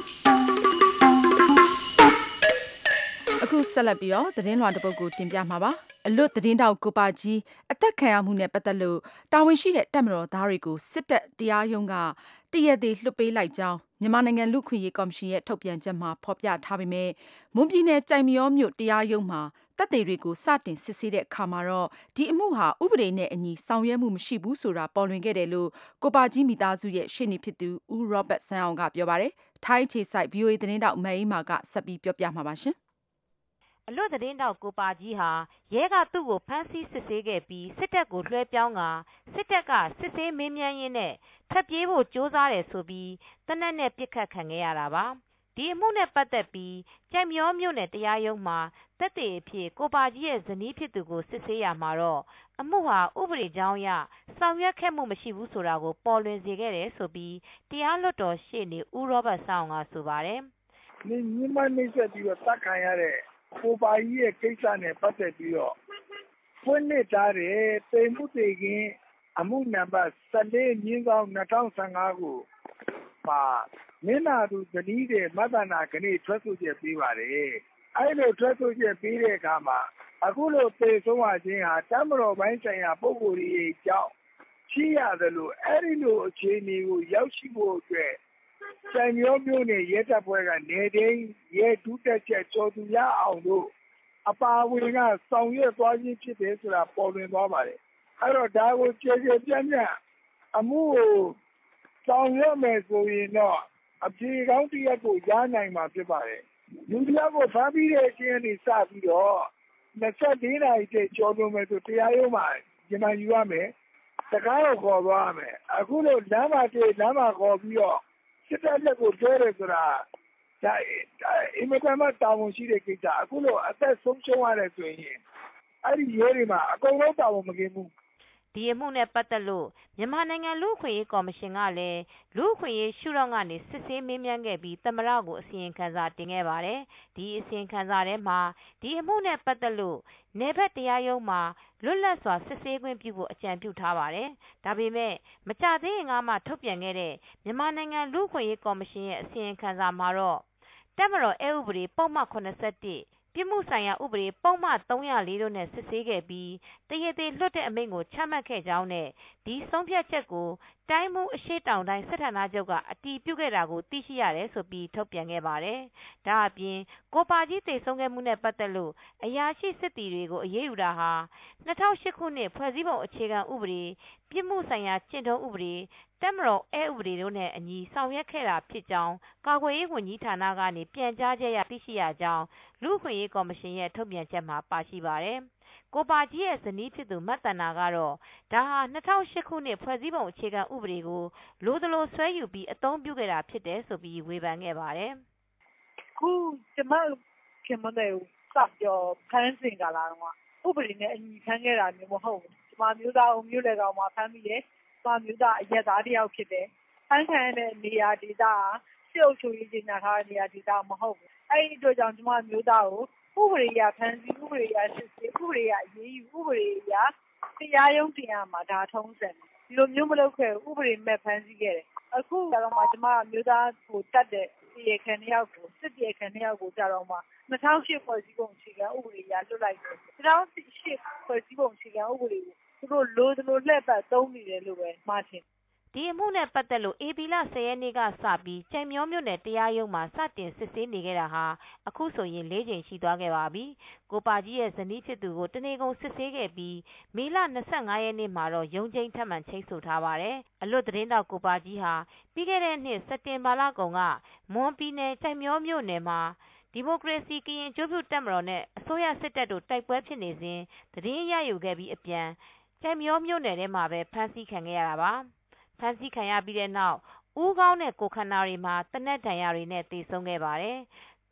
အခုဆက်လက်ပြီးတော့သတင်းလွှာတစ်ပုဒ်ကိုတင်ပြမှာပါအလွတ်သတင်းတောက်ကိုပါကြီးအသက်ခံရမှုနဲ့ပတ်သက်လို့တာဝန်ရှိတဲ့တပ်မတော်သားတွေကိုစစ်တပ်တရားရုံးကတရက်သေးလွှတ်ပေးလိုက်ကြောင်းမြန်မာနိုင်ငံလူ့ခွင့်ရေးကော်မရှင်ရဲ့ထုတ်ပြန်ချက်မှာဖော်ပြထားပေမဲ့မွန်ပြည်နယ်ကြိုင်မရောမြို့တရားရုံးမှာတပ်တွေတွေကိုစတင်စစ်ဆေးတဲ့အခါမှာတော့ဒီအမှုဟာဥပဒေနဲ့အညီဆောင်ရွက်မှုမရှိဘူးဆိုတာပေါ်လွင်ခဲ့တယ်လို့ကိုပါကြီးမိသားစုရဲ့ရှေ့နေဖြစ်သူဦးရောဘတ်ဆန်းအောင်ကပြောပါတယ်ထိုင်းခြေဆိုင် ဗီအိုအေ သတင်းတောက်မအေးမာကဆက်ပြီးပြောပြမှာပါရှင်အလွတ်သတင်းတောက်ကိုပါကြီးဟာရဲကသူ့ကိုဖမ်းဆီးစစ်ဆေးခဲ့ပြီးစစ်တပ်ကိုလွှဲပြောင်းကစစ်တပ်ကစစ်ဆေးမေးမြန်းရင်းနဲ့ထွက်ပြေးဖို့ကြိုးစားတယ်ဆိုပြီးတနက်နဲ့ပစ်ခတ်ခံခဲ့ရတာပါဒီအမှုနဲ့ပတ်သက်ပြီးကြိုက်မြောမြို့နယ်တရားရုံးမှာသက်သေအဖြစ်ကိုပါကြီးရဲ့ဇနီးဖြစ်သူကိုစစ်ဆေးရမှာတော့အမှုဟာဥပဒေကြောင်းအရဆောင်ရွက်ခဲ့မှုမရှိဘူးဆိုတာကိုပေါ်လွင်စေခဲ့တယ်ဆိုပြီးတရားလွှတ်တော်ရှေ့နေဦးရောဘတ်ဆောင်းကဆိုပါတယ်ညီမနေဆက်ပြီးတော့တတ်ခံရတဲ့ကိုပါကြီးရဲ့ကိစ္စနဲ့ပတ်သက်ပြီးတော့ဖွင့်လှစ်ထားတဲ့တိမ်မှုတေကင်းအမှုနံပါတ်ဆယ်လေးမြင်းဆောင်၂၀၁၅ကိုပါမင်းနာသူဇနီးတဲ့မသနာကနေထွက်ဆိုချက်ပေးပါတယ်အဲ့လိုထွက်ဆိုချက်ပေးတဲ့အခါမှာအခုလိုသေဆုံးရခြင်းဟာတမတော်ပိုင်းဆိုင်ရာပုဂ္ဂိုလ်တွေအကြောင်းရှိရတယ်လို့အဲ့ဒီလိုအခြေအနေကိုရောက်ရှိဖို့အတွက်စံမျိုးမျိုးနဲ့ရဲတပ်ဖွဲ့ကနေတိုင်းရဲဒုတက်ချက်ကျော်သူရအောင်တို့အပါအဝင်ကဆောင်ရွက်သွားခြင်းဖြစ်တယ်ဆိုတာပေါ်လွင်သွားပါတယ်အဲ့တော့ဒါကိုကျေကျေပြန့်ပြန့်အမှုကိုဆောင်ရွက်မယ်ဆိုရင်တော့အပြေကောင်းတစ်ရက်ကိုရနိုင်မှာဖြစ်ပါတယ်လူတရားကိုဖမ်းပြီးတဲ့အချိန်ကနေစပြီးတော့နှစ်လေးနာရီတည်းကျော်လွန်မယ်ဆိုတရားရုံးမှာဂျမန်ယူရမယ်တကားကိုခေါ်သွားရမယ်အခုလိုလမ်းမှာတည်းလမ်းမှာခေါ်ပြီးတော့စစ်တပ်လက်ကိုတွဲတယ်ဆိုတာဒါအင်မတန်မှတာဝန်ရှိတဲ့ကိစ္စအခုလိုအသက်ဆုံးရှုံးရတယ်ဆိုရင်အဲ့ဒီရဲတွေမှာအကုန်လုံးတာဝန်မကင်းဘူးဒီအမှုနဲ့ပတ်သက်လို့မြန်မာနိုင်ငံလူ့အခွင့်အရေးကော်မရှင်ကလည်းလူ့အခွင့်အရေးရှုထောင့်ကနေစစ်ဆေးမေးမြန်းခဲ့ပြီးသမ္မတကိုအစီရင်ခံစာတင်ခဲ့ပါတယ်ဒီအစီရင်ခံစာထဲမှာဒီအမှုနဲ့ပတ်သက်လို့နယ်ဘက်တရားရုံးမှာလွတ်လပ်စွာစစ်ဆေးခွင့်ပြုဖို့အကြံပြုထားပါတယ်ဒါပေမဲ့မကြသေးခင်ကမှထုတ်ပြန်ခဲ့တဲ့မြန်မာနိုင်ငံလူ့အခွင့်အရေးကော်မရှင်ရဲ့အစီရင်ခံစာမှာတော့တပ်မတော်အဥပဒေပုံမှန်၇၁ပြစ်မှုဆိုင်ရာဥပဒေပုံမှန်၃၀၄တို့နဲ့စစ်ဆေးခဲ့ပြီးတရသေးလွတ်တဲ့အမိန့်ကိုချမှတ်ခဲ့ကြောင်းနဲ့ဒီဆုံးဖြတ်ချက်ကိုတိုင်းမှုအရှိတောင်တိုင်းစစ်ဌာနချုပ်ကအတည်ပြုခဲ့တာကိုသိရှိရတယ်ဆိုပြီးထုတ်ပြန်ခဲ့ပါတယ်။ဒါအပြင်ကိုပါကြီးသေဆုံးခဲ့မှုနဲ့ပတ်သက်လို့အရာရှိစစ်တီတွေကိုအရေးယူတာဟာ၂၀၀၈ခုနှစ်ဖွဲ့စည်းပုံအခြေခံဥပဒေပြစ်မှုဆိုင်ရာကျင့်ထုံးဥပဒေတပ်မတော်အဥပဒေတို့နဲ့အညီဆောင်ရွက်ခဲ့တာဖြစ်ကြောင်းကာကွယ်ရေးဝန်ကြီးဌာနကနေပြန်ကြားချက်ရသိရှိရကြောင်းလူ့အခွင့်အရေးကော်မရှင်ရဲ့ထုတ်ပြန်ချက်မှာပါရှိပါတယ်။ကိုပါကြီးရဲ့ဇနီးဖြစ်သူမတ်တနာကတော့ဒါဟာ၂၀၀၈ခုနှစ်ဖွဲ့စည်းပုံအခြေခံဥပဒေကိုလိုသလိုဆွဲယူပြီးအသုံးပြုခဲ့တာဖြစ်တယ်ဆိုပြီးဝေဖန်ခဲ့ပါတယ်။ခုကျမခင်မတဲ့စပြောဖမ်းစင်ကလာတော့ဥပဒေနဲ့အညီဖမ်းခဲ့တာမျိုးမဟုတ်ဘူး။ကျမမျိုးသားအောင်မျိုးလေကောင်မှာဖမ်းပြီးတယ်။ကျမမျိုးသားအရက်သားတယောက်ဖြစ်တယ်။ဖမ်းခံရတဲ့နေရာဒေသကစစ်အုပ်ချုပ်ရေးကြီးညာထားတဲ့နေရာဒေသမဟုတ်ဘူး။အဲ့ဒီအတွက်ကြောင့်ကျမမျိုးသားကိုဥပဒေအရဖမ်းဆီးဥပဒေအရစစ်ဆေးဥပဒေအရအရေးယူဥပဒေအရတရားရုံးတင်ရမှာဒါထုံးစံဒီလိုမျိုးမလုပ်ခဲ့ဥပဒေမဲ့ဖမ်းဆီးခဲ့တယ်အခုကတော့မှကျမမျိုးသားကိုတတ်တဲ့တရားခံတယောက်ကိုစစ်တရားခံတယောက်ကိုကြတော့မှ၂၀၀၈ဖွဲ့စည်းပုံအခြေခံဥပဒေအရလွတ်လိုက်တယ်၂၀၀၈ဖွဲ့စည်းပုံအခြေခံဥပဒေကိုသူတို့လိုသလိုလှည့်ပတ်သုံးနေတယ်လို့ပဲမှားထင်ဒီအမှုနဲ့ပတ်သက်လို့ဧပြီလ၁၀ရက်နေ့ကစပြီးကြိုင်မြောမြို့နယ်တရားရုံးမှာစတင်စစ်ဆေးနေခဲ့တာဟာအခုဆိုရင်၄ကြိမ်ရှိသွားခဲ့ပါပြီ။ကိုပါကြီးရဲ့ဇနီးဖြစ်သူကိုတနေ့ကုန်စစ်ဆေးခဲ့ပြီးမေလ၂၅ရက်နေ့မှာတော့ရုံးချိန်းထပ်မံချိန်းဆိုထားပါတယ်။အလွတ်သတင်းတောက်ကိုပါကြီးဟာပြီးခဲ့တဲ့နှစ်စက်တင်ဘာလကုန်ကမွန်ပြည်နယ်ကြိုင်မြောမြို့နယ်မှာဒီမိုကရေစီကရင်ကျိုးပြုတပ်မတော်နဲ့အစိုးရစစ်တပ်တို့တိုက်ပွဲဖြစ်နေစဉ်သတင်းရယူခဲ့ပြီးအပြန်ကြိုင်မြောမြို့နယ်ထဲမှာပဲဖမ်းဆီးခံခဲ့ရတာပါ။ဖမ်းဆီးခံရပြီးတဲ့နောက်ဦးခေါင်းနဲ့ကိုခန္ဓာတွေမှာတနက်ဒဏ်ရာတွေနဲ့သေဆုံးခဲ့ပါတယ်။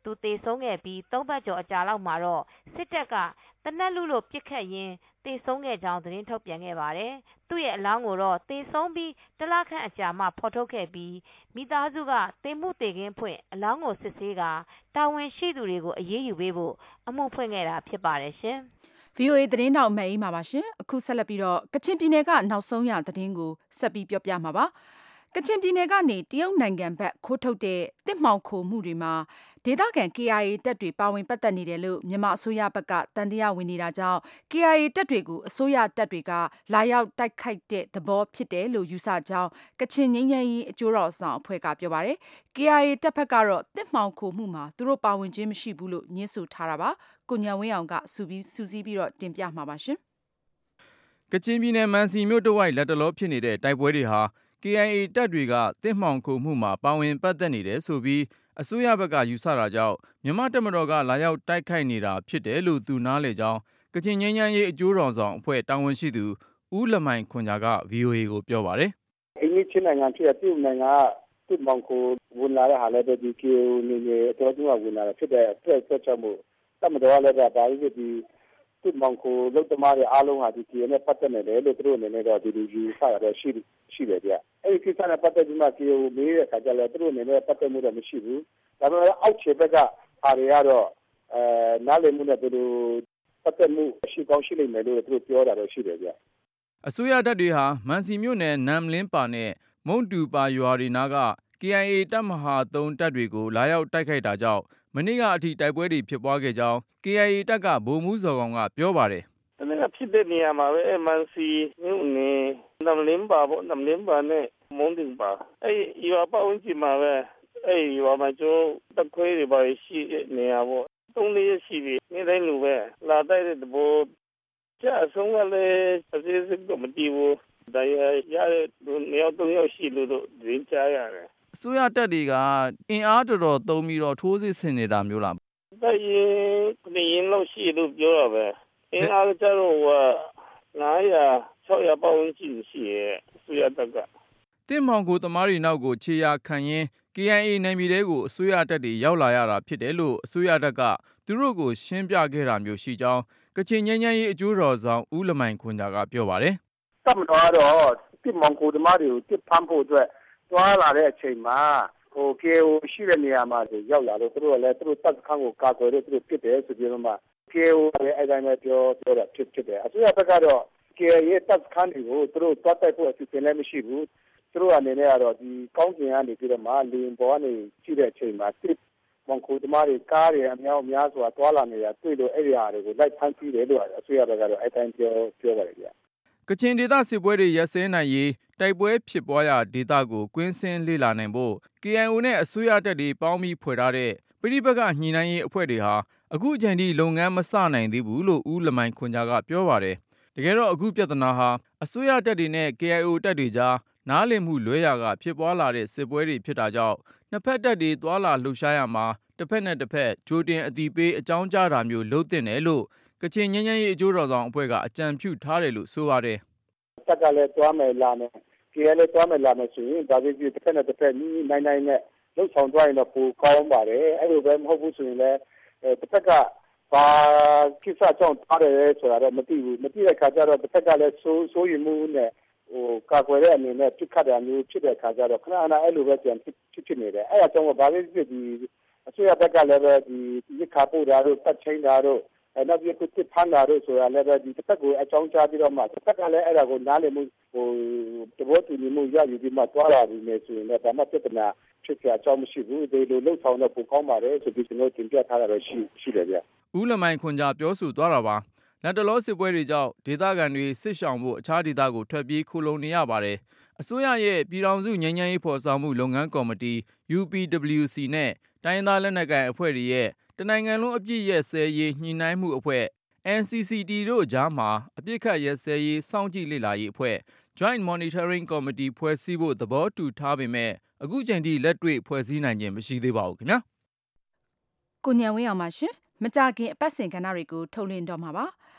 သူသေဆုံးခဲ့ပြီးသုံးပတ်ကျော်အကြာလောက်မှာတော့စစ်တပ်ကတနက်လူလိုပစ်ခတ်ရင်းသေဆုံးခဲ့ကြောင်းသတင်းထုတ်ပြန်ခဲ့ပါတယ်။သူ့ရဲ့အလောင်းကိုတော့သေဆုံးပြီးတလခန့်အကြာမှဖော်ထုတ်ခဲ့ပြီးမိသားစုကသေမှုသေခင်းဖွင့်အလောင်းကိုစစ်ဆေးကတာဝန်ရှိသူတွေကိုအရေးယူပေးဖို့အမှုဖွင့်ခဲ့တာဖြစ်ပါတယ်ရှင်။ဗွီအိုအေသတင်းတောက်မဲအေးမှာပါရှင်အခုဆက်လက်ပြီးတော့ကချင်ပြည်နယ်ကနောက်ဆုံးရသတင်းကိုဆက်ပြီးပြောပြမှာပါကချင်ပြည်နယ်ကနေတရုတ်နိုင်ငံဘက်ခိုးထုတ်တဲ့တစ်မှောင်ခိုမှုတွေမှာဒေသခံ K I A တပ်တွေပါဝင်ပတ်သက်နေတယ်လို့မြန်မာအစိုးရဘက်ကတန်တရားဝင်နေတာကြောင့် K I A တပ်တွေကိုအစိုးရတပ်တွေကလာရောက်တိုက်ခိုက်တဲ့သဘောဖြစ်တယ်လို့ယူဆကြောင်းကချင်ငြိမ်းချမ်းရေးအကျိုးတော်ဆောင်အဖွဲ့ကပြောပါတယ်။ K I A တပ်ဘက်ကတော့တစ်မှောင်ခိုမှုမှာသူတို့ပါဝင်ခြင်းမရှိဘူးလို့ညှင်းဆိုထားတာပါ။ကိုညံဝင်းအောင်ကစူပြီးစူးစီးပြီးတော့တင်ပြမှာပါရှင်။ကချင်ပြည်နယ်မန်စီမြို့တဝိုက်လက်တလောဖြစ်နေတဲ့တိုက်ပွဲတွေဟာ K I A တပ်တွေကတစ်မှောင်ခိုမှုမှာပါဝင်ပတ်သက်နေတယ်ဆိုပြီးအစိုးရဘက်ကယူဆတာကြောင့်မြန်မာတပ်မတော်ကလာရောက်တိုက်ခိုက်နေတာဖြစ်တယ်လို့သူနားလည်ကြောင်းကချင်ငြိမ်းချမ်းရေးအကျိုးတော်ဆောင်အဖွဲ့တာဝန်ရှိသူဦးလမိုင်ခွန်ဂျာက ဗွီအိုအေကိုပြောပါတယ်။အင်းကြီးချင်းနိုင်ငံဖြစ်တဲ့တရုတ်နိုင်ငံကတစ်မှောင်ခိုဝင်လာတဲ့ဟာလည်းဒီ K I A နေနေအတော်ကြီးဝင်လာတာဖြစ်တဲ့အတွက်ဆက်ချက်မှုတပ်မတော်ကလည်းဒါဒါကြီးဒီတစ်မှောင်ခိုလုံသမားတွေအားလုံးဟာဒီ K I A နဲ့ပတ်သက်နေတယ်လို့သူတို့အနေနဲ့တော့ဒီလိုယူဆရတော့ရှိရှိတယ်ဗျ။အဲဒီကိစ္စနဲ့ပတ်သက်ပြီးမှ K I A မေးတဲ့အခါကျလည်းသူတို့အနေနဲ့ပတ်သက်မှုတော့မရှိဘူး။ဒါပေမဲ့အောက်ခြေဘက်ကအားတွေကတော့အဲနားလည်မှုနဲ့သူတို့ပတ်သက်မှုရှိကောင်းရှိလိမ့်မယ်လို့သူတို့ပြောတာတော့ရှိတယ်ဗျ။အစိုးရတပ်တွေဟာမန်စီမြို့နယ်နမ်လင်းပါနဲ့မုံတူပါရွာတွေနားက K I A တပ်မဟာသုံးတပ်တွေကိုလာရောက်တိုက်ခိုက်တာကြောင့်မနေ့ကအထိတိုက်ပွဲတွေဖြစ်ပွားခဲ့ကြောင်း K I A တပ်ကဗိုလ်မှူးစော်ကောင်ကပြောပါတယ်။တနေ့ကဖြစ်တဲ့နေရာမှာပဲမန်စီမြို့နယ်နမ်လင်းပါပေါ့နမ်လင်းပါနဲ့မုံတူပါအဲဒီရွာပတ်ဝန်းကျင်မှာပဲအဲဒီရွာမှာကျိုးတက်ခွေးတွေပါရှိနေရပေါ့သုံးလေးရရှိပြီနေ့တိုင်းလူပဲလာတိုက်တဲ့ဘောကျအဆုံးကလည်းအစစ်စစ်တော့မတည်ဘူးဒါရရတဲ့နေရာသုံးယောက်ရှိလို့တော့ဒင်းချရတယ်အစိုးရတပ်တွေကအင်အားတော်တော်သုံးပြီးတော့ထိုးစစ်ဆင်နေတာမျိုးလားတိုက်ရင်နေရင်လို့ရှိလို့ပြောရပဲအင်အားကြတော့ဟိုငါးရာခြောက်ရာပေါင်းရှိရှိရဲ့အစိုးရတပ်ကတစ်မှောင်ကိုသမားတွေနောက်ကိုခြေရာခံရင်း K I A နိုင်ပြည်တွေကိုအစိုးရတပ်တွေရောက်လာရတာဖြစ်တယ်လို့အစိုးရတပ်ကသူတို့ကိုရှင်းပြခဲ့တာမျိုးရှိကြောင်းကချင်ငြိမ်းချမ်းရေးအကျိုးတော်ဆောင်ဦးလမိုင်ခွန်ဂျာကပြောပါတယ်။တပ်မတော်ကတော့တစ်မှောင်ကိုသမားတွေကိုတစ်ဖမ်းဖို့အတွက်တွားလာတဲ့အချိန်မှာဟို K I A ရှိတဲ့နေရာမှာရောက်လာလို့သူတို့လည်းသူတို့တပ်စခန်းကိုကာကွယ်လို့သူတို့ပြစ်တယ်ဆိုပြီးတော့မှ K I A လည်းအဲ့တိုင်းပဲပြောပြောတာဖြစ်ဖြစ်တယ်။အစိုးရဘက်ကတော့ K I A ရဲ့တပ်စခန်းတွေကိုသူတို့တွားတိုက်ဖို့အစီအစဉ်လည်းမရှိဘူး။သူတို့အနေနဲ့ကတော့ဒီကောင်းကျင်ကနေပြီးတော့မှလေရင်ပေါ်ကနေကြည့်တဲ့အချိန်မှာတစ်မှောင်ခိုသမားတွေကားတွေအများအများစွာတွားလာနေတာတွေ့လို့အဲ့ဒီဟာတွေကိုလိုက်ဖမ်းဆီးတယ်လို့အစိုးရဘက်ကတော့အဲ့တိုင်းပြောပြောပါတယ်ဗျ။ကချင်ဒေသစစ်ပွဲတွေရပ်စဲနိုင်ရေးတိုက်ပွဲဖြစ်ပွားရာဒေသကိုကွင်းဆင်းလေ့လာနိုင်ဖို့ K I O နဲ့အစိုးရတပ်တွေပေါင်းပြီးဖွဲ့ထားတဲ့ပဋိပက္ခညှိနှိုင်းရေးအဖွဲ့တွေဟာအခုအချိန်ထိလုပ်ငန်းမစနိုင်သေးဘူးလို့ဦးလမိုင်ခွန်ဂျာကပြောပါတယ်။တကယ်တော့အခုပြဿနာဟာအစိုးရတပ်တွေနဲ့ K I O တပ်တွေကြားနားလည်မှုလွဲရာကဖြစ်ပွားလာတဲ့စစ်ပွဲတွေဖြစ်တာကြောင့်နှစ်ဖက်တပ်တွေသွာလာလှုပ်ရှားရမှာတစ်ဖက်နဲ့တစ်ဖက်ကြိုတင်အတိပေးအကြောင်းကြားတာမျိုးလုပ်သင့်တယ်လို့ကချင်ငြိမ်းချမ်းရေးအကျိုးတော်ဆောင်အဖွဲ့ကအကြံပြုထားတယ်လို့ဆိုပါတယ်။တပ်ကလည်းတွားမယ်လာမယ် K I A လည်းတွားမယ်လာမယ်ဆိုရင်ဒါပေမဲ့တစ်ဖက်နဲ့တစ်ဖက်နီးနိုင်နိုင်နဲ့လှုပ်ဆောင်သွားရင်တော့ပိုကောင်းပါတယ်။အဲ့လိုပဲမဟုတ်ဘူးဆိုရင်လည်းတစ်ဖက်ကဘာကိစ္စကြောင့်တွားတယ်ဆိုတာတော့မသိဘူး။မသိတဲ့အခါကျတော့တစ်ဖက်ကလည်းစိုးစိုးရိမ်မှုနဲ့ဟိုကာကွယ်တဲ့အနေနဲ့ပြစ်ခတ်တာမျိုးဖြစ်တဲ့အခါကျတော့ခဏခဏအဲ့လိုပဲပြန်ဖြစ်ဖြစ်နေတယ်။အဲ့အကြောင်းကဘာလို့ဖြစ်ဒီအစိုးရဘက်ကလည်းပဲဒီရခါပို့တာတို့တက်ချင်းတာတို့အဲ့နောက်ပြီးတစ်ဖန်တာတို့ဆိုတာလည်းပဲဒီတစ်ဖက်ကိုအကြောင်းကြားပြီးတော့မှတစ်ဖက်ကလည်းအဲ့ဒါကိုနားလည်မှုဟိုတဘောတူညီမှုရယူပြီးမှတွားလာပြီးနေဆိုရင်လည်းဒါမှပြဿနာဖြစ်ကြအကြောင်းမရှိဘူးဒီလိုလှုပ်ဆောင်တော့ပိုကောင်းပါတယ်ဆိုပြီးကျွန်တော်တင်ပြထားတာတော့ရှိရှိတယ်ဗျ။ဦးလမိုင်ခွန်ဂျာပြောဆိုသွားတာပါ။လက်တလောစစ်ပွဲတွေကြောင့်ဒေသခံတွေစစ်ရှောင်ဖို့အခြားဒေသကိုထွက်ပြေးခိုလုံနေရပါတယ်။အစိုးရရဲ့ပြည်ထောင်စုငြိမ်းချမ်းရေးဖော်ဆောင်မှုလုပ်ငန်းကော်မတီ U P W C နဲ့တိုင်းရင်းသားလက်နက်ကိုင်အဖွဲ့တွေရဲ့တနိုင်ငံလုံးအပြည့်ရက်စဲရေးညှိနှိုင်းမှုအဖွဲ့ N C C T တို့ကြားမှာအပြစ်ခတ်ရက်စဲရေးစောင့်ကြည့်လေ့လာရေးအဖွဲ့ Joint Monitoring Committee ဖွဲ့စည်းဖို့သဘောတူထားပေမဲ့အခုချိန်ထိလက်တွေ့ဖွဲ့စည်းနိုင်ခြင်းမရှိသေးပါဘူးခင်ဗျာ။ကိုညံဝင်းအောင်ပါရှင်မကြခင်အပတ်စဉ်ကဏ္ဍတွေကိုထုတ်လွှင့်တော့မှာပါ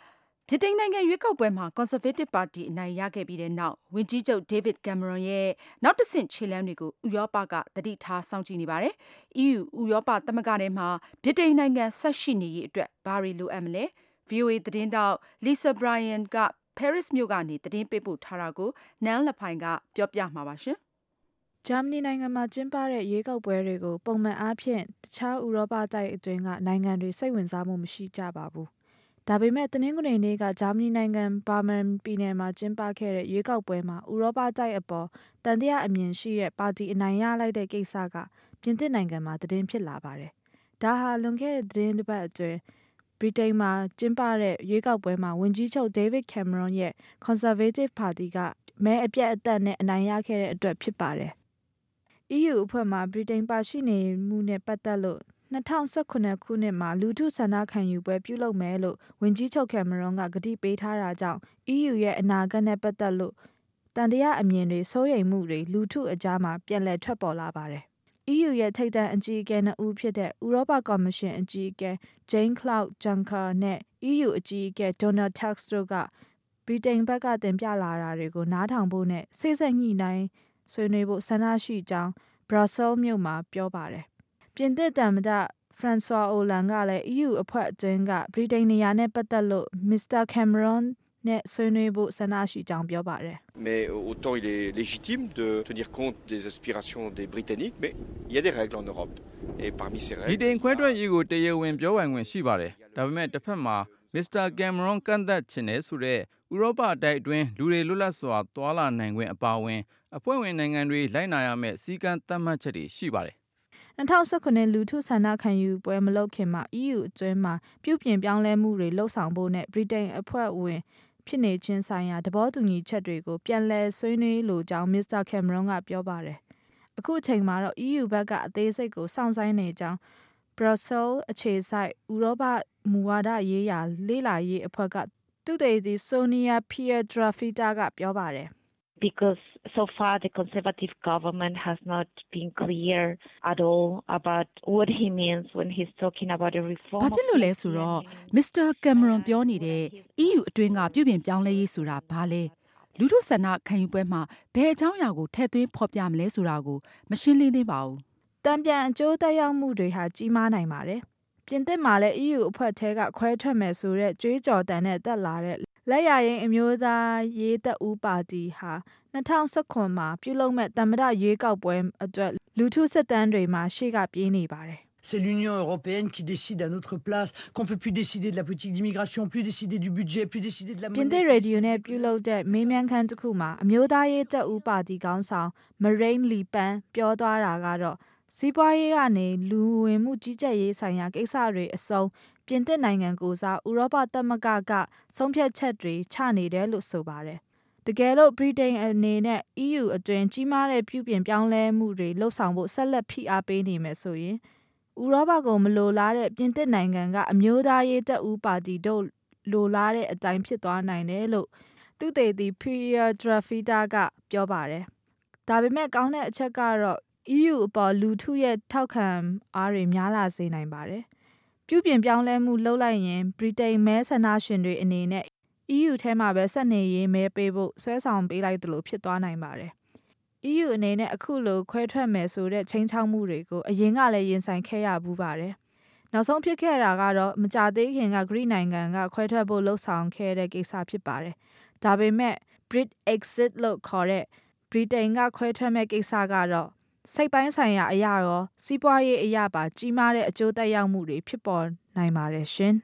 ဗြိတိန်နိုင်ငံရွေးကောက်ပွဲမှာ Conservative Party အနိုင်ရခဲ့ပြီးတဲ့နောက်ဝန်ကြီးချုပ် David Cameron ရဲ့နောက်တစ်ဆင့်ခြေလှမ်းတွေကိုဥရောပကသတိထားစောင့်ကြည့်နေပါတယ်။ အီးယူ ဥရောပသမဂ္ဂထဲမှာဗြိတိန်နိုင်ငံဆက်ရှိနေရေးအတွက်ဘာတွေလိုအပ်မလဲ။ ဗွီအိုအေသတင်းတောက် Lisa Bryan က Paris မြို့ကနေသတင်းပေးပို့ထားတာကိုနန်းလဖိုင်ကပြောပြမှာပါရှင်။ဂျာမနီနိုင်ငံမှာကျင်းပတဲ့ရွေးကောက်ပွဲတွေကိုပုံမှန်အားဖြင့်တခြားဥရောပတိုက်အတွင်းကနိုင်ငံတွေစိတ်ဝင်စားမှုမရှိကြပါဘူး။ဒါပေမဲ့တနင်္ဂနွေနေ့ကဂျာမနီနိုင်ငံဘာမန်ပြည်နယ်မှာကျင်းပခဲ့တဲ့ရွေးကောက်ပွဲမှာဥရောပတိုက်အပေါ်တန်တရားအမြင်ရှိတဲ့ပါတီအနိုင်ရလိုက်တဲ့ကိစ္စကပြင်သစ်နိုင်ငံမှာသတင်းဖြစ်လာပါတယ်။ဒါဟာလွန်ခဲ့တဲ့သတင်းတစ်ပတ်အတွင်းဗြိတိန်မှာကျင်းပတဲ့ရွေးကောက်ပွဲမှာဝန်ကြီးချုပ် David Cameron ရဲ့ Conservative Party ကမဲအပြတ်အသတ်နဲ့အနိုင်ရခဲ့တဲ့အတွက်ဖြစ်ပါတယ်။ အီးယူအဖွဲ့မှာဗြိတိန်ပါရှိနေမှုနဲ့ပတ်သက်လို့၂၀၁၇ခုနှစ်မှာလူထုဆန္ဒခံယူပွဲပြုလုပ်မယ်လို့ဝန်ကြီးချုပ် Cameron ကကတိပေးထားတာကြောင့် အီးယူရဲ့အနာဂတ်နဲ့ပတ်သက်လို့တန်တရားအမြင်တွေစိုးရိမ်မှုတွေလူထုအကြားမှာပြန်လည်ထွက်ပေါ်လာပါတယ်။ အီးယူရဲ့ထိပ်တန်းအကြီးအကဲနှစ်ဦးဖြစ်တဲ့ဥရောပကော်မရှင်အကြီးအကဲ Jean-Claude Juncker နဲ့ အီးယူအကြီးအကဲ Donald Tusk တို့ကဗြိတိန်ဘက်ကတင်ပြလာတာတွေကိုနားထောင်ဖို့နဲ့စေ့စပ်ညှိနှိုင်းဆွေးနွေးဖို့ဆန္ဒရှိကြောင်း Brussels မြို့မှာပြောပါတယ်။ပြင်သစ်သမ္မတ François Hollande ကလည်း အီးယူအဖွဲ့အတွင်းကဗြိတိန်နေရာနဲ့ပတ်သက်လို့ မစ္စတာ Cameron နဲ့ဆွေးနွေးဖို့ဆန္ဒရှိကြောင်းပြောပါတယ်။ Mais autant il est légitime de tenir compte des aspirations des Britanniques, mais il y a des règles en Europe. Et parmi ces règles, ဗြိတိန်ခွဲထွက်ရေးကိုတရားဝင်ပြောပိုင်ခွင့်ရှိပါတယ်။ဒါပေမဲ့တစ်ဖက်မှာမစ္စတာ Cameron ကန့်သက်ချင်တဲ့ဆိုတဲ့ဥရောပတိုက်အတွင်းလူတွေလွတ်လပ်စွာသွာလာနိုင်ခွင့်အပါအဝင်အဖွဲ့ဝင်နိုင်ငံတွေလိုက်နာရမယ့်စည်းကမ်းသတ်မှတ်ချက်တွေရှိပါတယ်။၂၀၁၇လူထုဆန္ဒခံယူပွဲမလုပ်ခင်မှာ အီးယူအတွင်းမှာပြုပြင်ပြောင်းလဲမှုတွေလှုပ်ဆောင်ဖို့နဲ့ဗြိတိန်အဖွဲ့ဝင်ဖြစ်နေခြင်းဆိုင်ရာသဘောတူညီချက်တွေကိုပြန်လည်ဆွေးနွေးလိုကြောင်းမစ္စတာ Cameron ကပြောပါတယ်။အခုအချိန်မှာတော့ အီးယူဘက်ကအသေးစိတ်ကိုစောင့်ဆိုင်းနေကြောင်း Brussels အခြေစိုက်ဥရောပမူဝါဒရေးရာလေ့လာရေးအဖွဲ့ကသုတေသီ Sonia Pietrafita ကပြောပါတယ်။ Because so far the Conservative government has not been clear at all about what he means when he's talking about a reform. ဘာဖြစ်လို့လဲဆိုတော့ Mister Cameron ပြောနေတဲ့အီးယူအတွင်းကပြုပြင်ပြောင်းလဲရေးဆိုတာဘာလဲလူထုဆန္ဒခံယူပွဲမှာဘယ်အကြောင်းအရာကိုထည့်သွင်းဖော်ပြမလဲဆိုတာကိုမရှင်းလင်းသေးပါဘူး။တံပြန်အကျိုးသက်ရောက်မှုတွေဟာကြီးမားနိုင်ပါတယ်။ပြင်သစ်မှာလည်း အီးယူအဖွဲ့ထဲကခွဲထွက်မယ်ဆိုတဲ့ကြွေးကြော်တန်နဲ့တက်လာတဲ့လက်ရရင်အမျိုးသားရေးတပ်ဦးပါတီဟာ၂၀၁၇မှာပြုလုပ်မဲ့သမ္မတရွေးကောက်ပွဲအတွက်လူထုစစ်တမ်းတွေမှာရှေ့ကပြေးနေပါတယ်။ C'est l'Union européenne qui décide à notre place, qu'on peut plus décider de la politique d'immigration, plus décider du budget, plus décider de la monnaie. ပြင်သစ်ရေဒီယိုနဲ့ပြုလုပ်တဲ့မေးမြန်းခန်းတစ်ခုမှာအမျိုးသားရေးတပ်ဦးပါတီခေါင်းဆောင် Marine Le Pen ပြောသွားတာကတော့စီးပွားရေးကနေလူဝင်မှုကြီးကြပ်ရေးဆိုင်ရာကိစ္စတွေအစုံပြင်သစ်နိုင်ငံကိုစားဥရောပသမဂ္ဂကဆုံးဖြတ်ချက်တွေချနေတယ်လို့ဆိုပါတယ်။တကယ်လို့ဗြိတိန်အနေနဲ့ အီးယူအတွင်းကြီးမားတဲ့ပြုပြင်ပြောင်းလဲမှုတွေလှုပ်ဆောင်ဖို့ဆက်လက်ဖိအားပေးနေမယ်ဆိုရင်ဥရောပကိုမလိုလားတဲ့ပြင်သစ်နိုင်ငံကအမျိုးသားရေးတပ်ဦးပါတီတို့လိုလားတဲ့အတိုင်းဖြစ်သွားနိုင်တယ်လို့သူတေသီ Pietrafita ကပြောပါတယ်။ဒါပေမဲ့ကောင်းတဲ့အချက်ကတော့ အီးယူအပေါ်လူထုရဲ့ထောက်ခံအားတွေများလာစေနိုင်ပါတယ်။ပြုပြင်ပြောင်းလဲမှုလုပ်လိုက်ရင်ဗြိတိန်မဲဆန္ဒရှင်တွေအနေနဲ့ အီးယူထဲမှာပဲဆက်နေရေးမဲပေးဖို့ဆွဲဆောင်ပေးလိုက်သလိုဖြစ်သွားနိုင်ပါတယ်။ အီးယူအနေနဲ့အခုလိုခွဲထွက်မယ်ဆိုတဲ့ချိန်ချောက်မှုတွေကိုအရင်ကလည်းရင်ဆိုင်ခဲ့ရဘူးပါတယ်။နောက်ဆုံးဖြစ်ခဲ့တာကတော့မကြာသေးခင်ကဂရိနိုင်ငံကခွဲထွက်ဖို့လှုံ့ဆော်ခဲ့တဲ့ကိစ္စဖြစ်ပါတယ်။ဒါပေမဲ့ Brexit လို့ခေါ်တဲ့ဗြိတိန်ကခွဲထွက်မဲ့ကိစ္စကတော့စိတ်ပိုင်းဆိုင်ရာအရာရောစီးပွားရေးအရာပါကြီးမားတဲ့အကျိုးသက်ရောက်မှုတွေဖြစ်ပေါ်နိုင်ပါတယ်ရှင်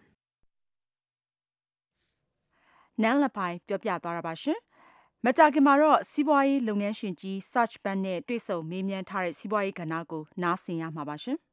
။နန်းလပိုင်ပြောပြသွားတာပါရှင်။မကြာခင်မှာတော့စီးပွားရေးလုပ်ငန်းရှင်ကြီး Search Bank နဲ့တွေ့ဆုံမေးမြန်းထားတဲ့စီးပွားရေးကဏ္ဍကိုနားဆင်ရမှာပါရှင်။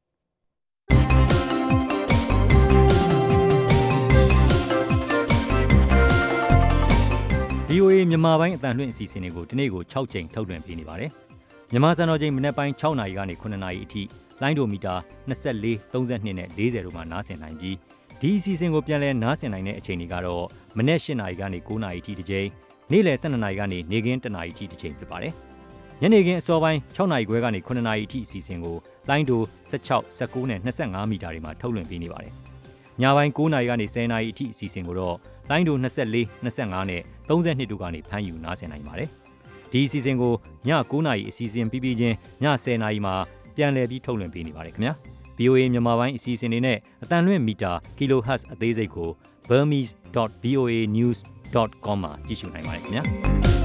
ဗွီအိုအေ မြန်မာပိုင်းအသံလွှင့်အစီအစဉ်တွေကိုဒီနေ့ကို၆ကြိမ်ထုတ်လွှင့်ပေးနေပါတယ်။မြန်မာစံတော်ချိန်မနက်ပိုင်း၆နာရီကနေခုနှစ်နာရီအထိလိုင်းဒိုမီတာ၂၄ ၃၂နဲ့၄၀တို့မှာနားဆင်နိုင်ပြီးဒီအစီအစဉ်ကိုပြန်လည်နားဆင်နိုင်တဲ့အချိန်တွေကတော့မနက်၈နာရီကနေ၉နာရီအထိတစ်ကြိမ်နေ့လယ်၁၂နာရီကနေနေ့ခင်း၁နာရီအထိတစ်ကြိမ်ဖြစ်ပါတယ်။ညနေခင်းအစောပိုင်း၆နာရီခွဲကနေခုနှစ်နာရီအထိအစီအစဉ်ကိုလိုင်းဒို၁၆ ၁၉နဲ့၂၅မီတာတွေမှာထုတ်လွှင့်ပေးနေပါတယ်။ညပိုင်း၉နာရီကနေ၁၀နာရီအထိအစီအစဉ်ကိုတော့လိုင်းဒို၂၄ ၂၅နဲ့၃၂တို့ကနေဖမ်းယူနားဆင်နိုင်ပါတယ်။ဒီအစီအစဉ်ကိုည၉နာရီအစီအစဉ်ပြီးပြီးချင်းည၁၀နာရီမှာပြန်လည်ပြီးထုတ်လွှင့်ပေးနေပါတယ်ခင်ဗျာ။ဗီအိုအေ မြန်မာပိုင်းအစီအစဉ်တွေနဲ့အတန်လွင့်မီတာ kilohertz အသေးစိတ်ကို burmese dot v o a news dot com မှာကြည့်ရှုနိုင်ပါတယ်ခင်ဗျာ။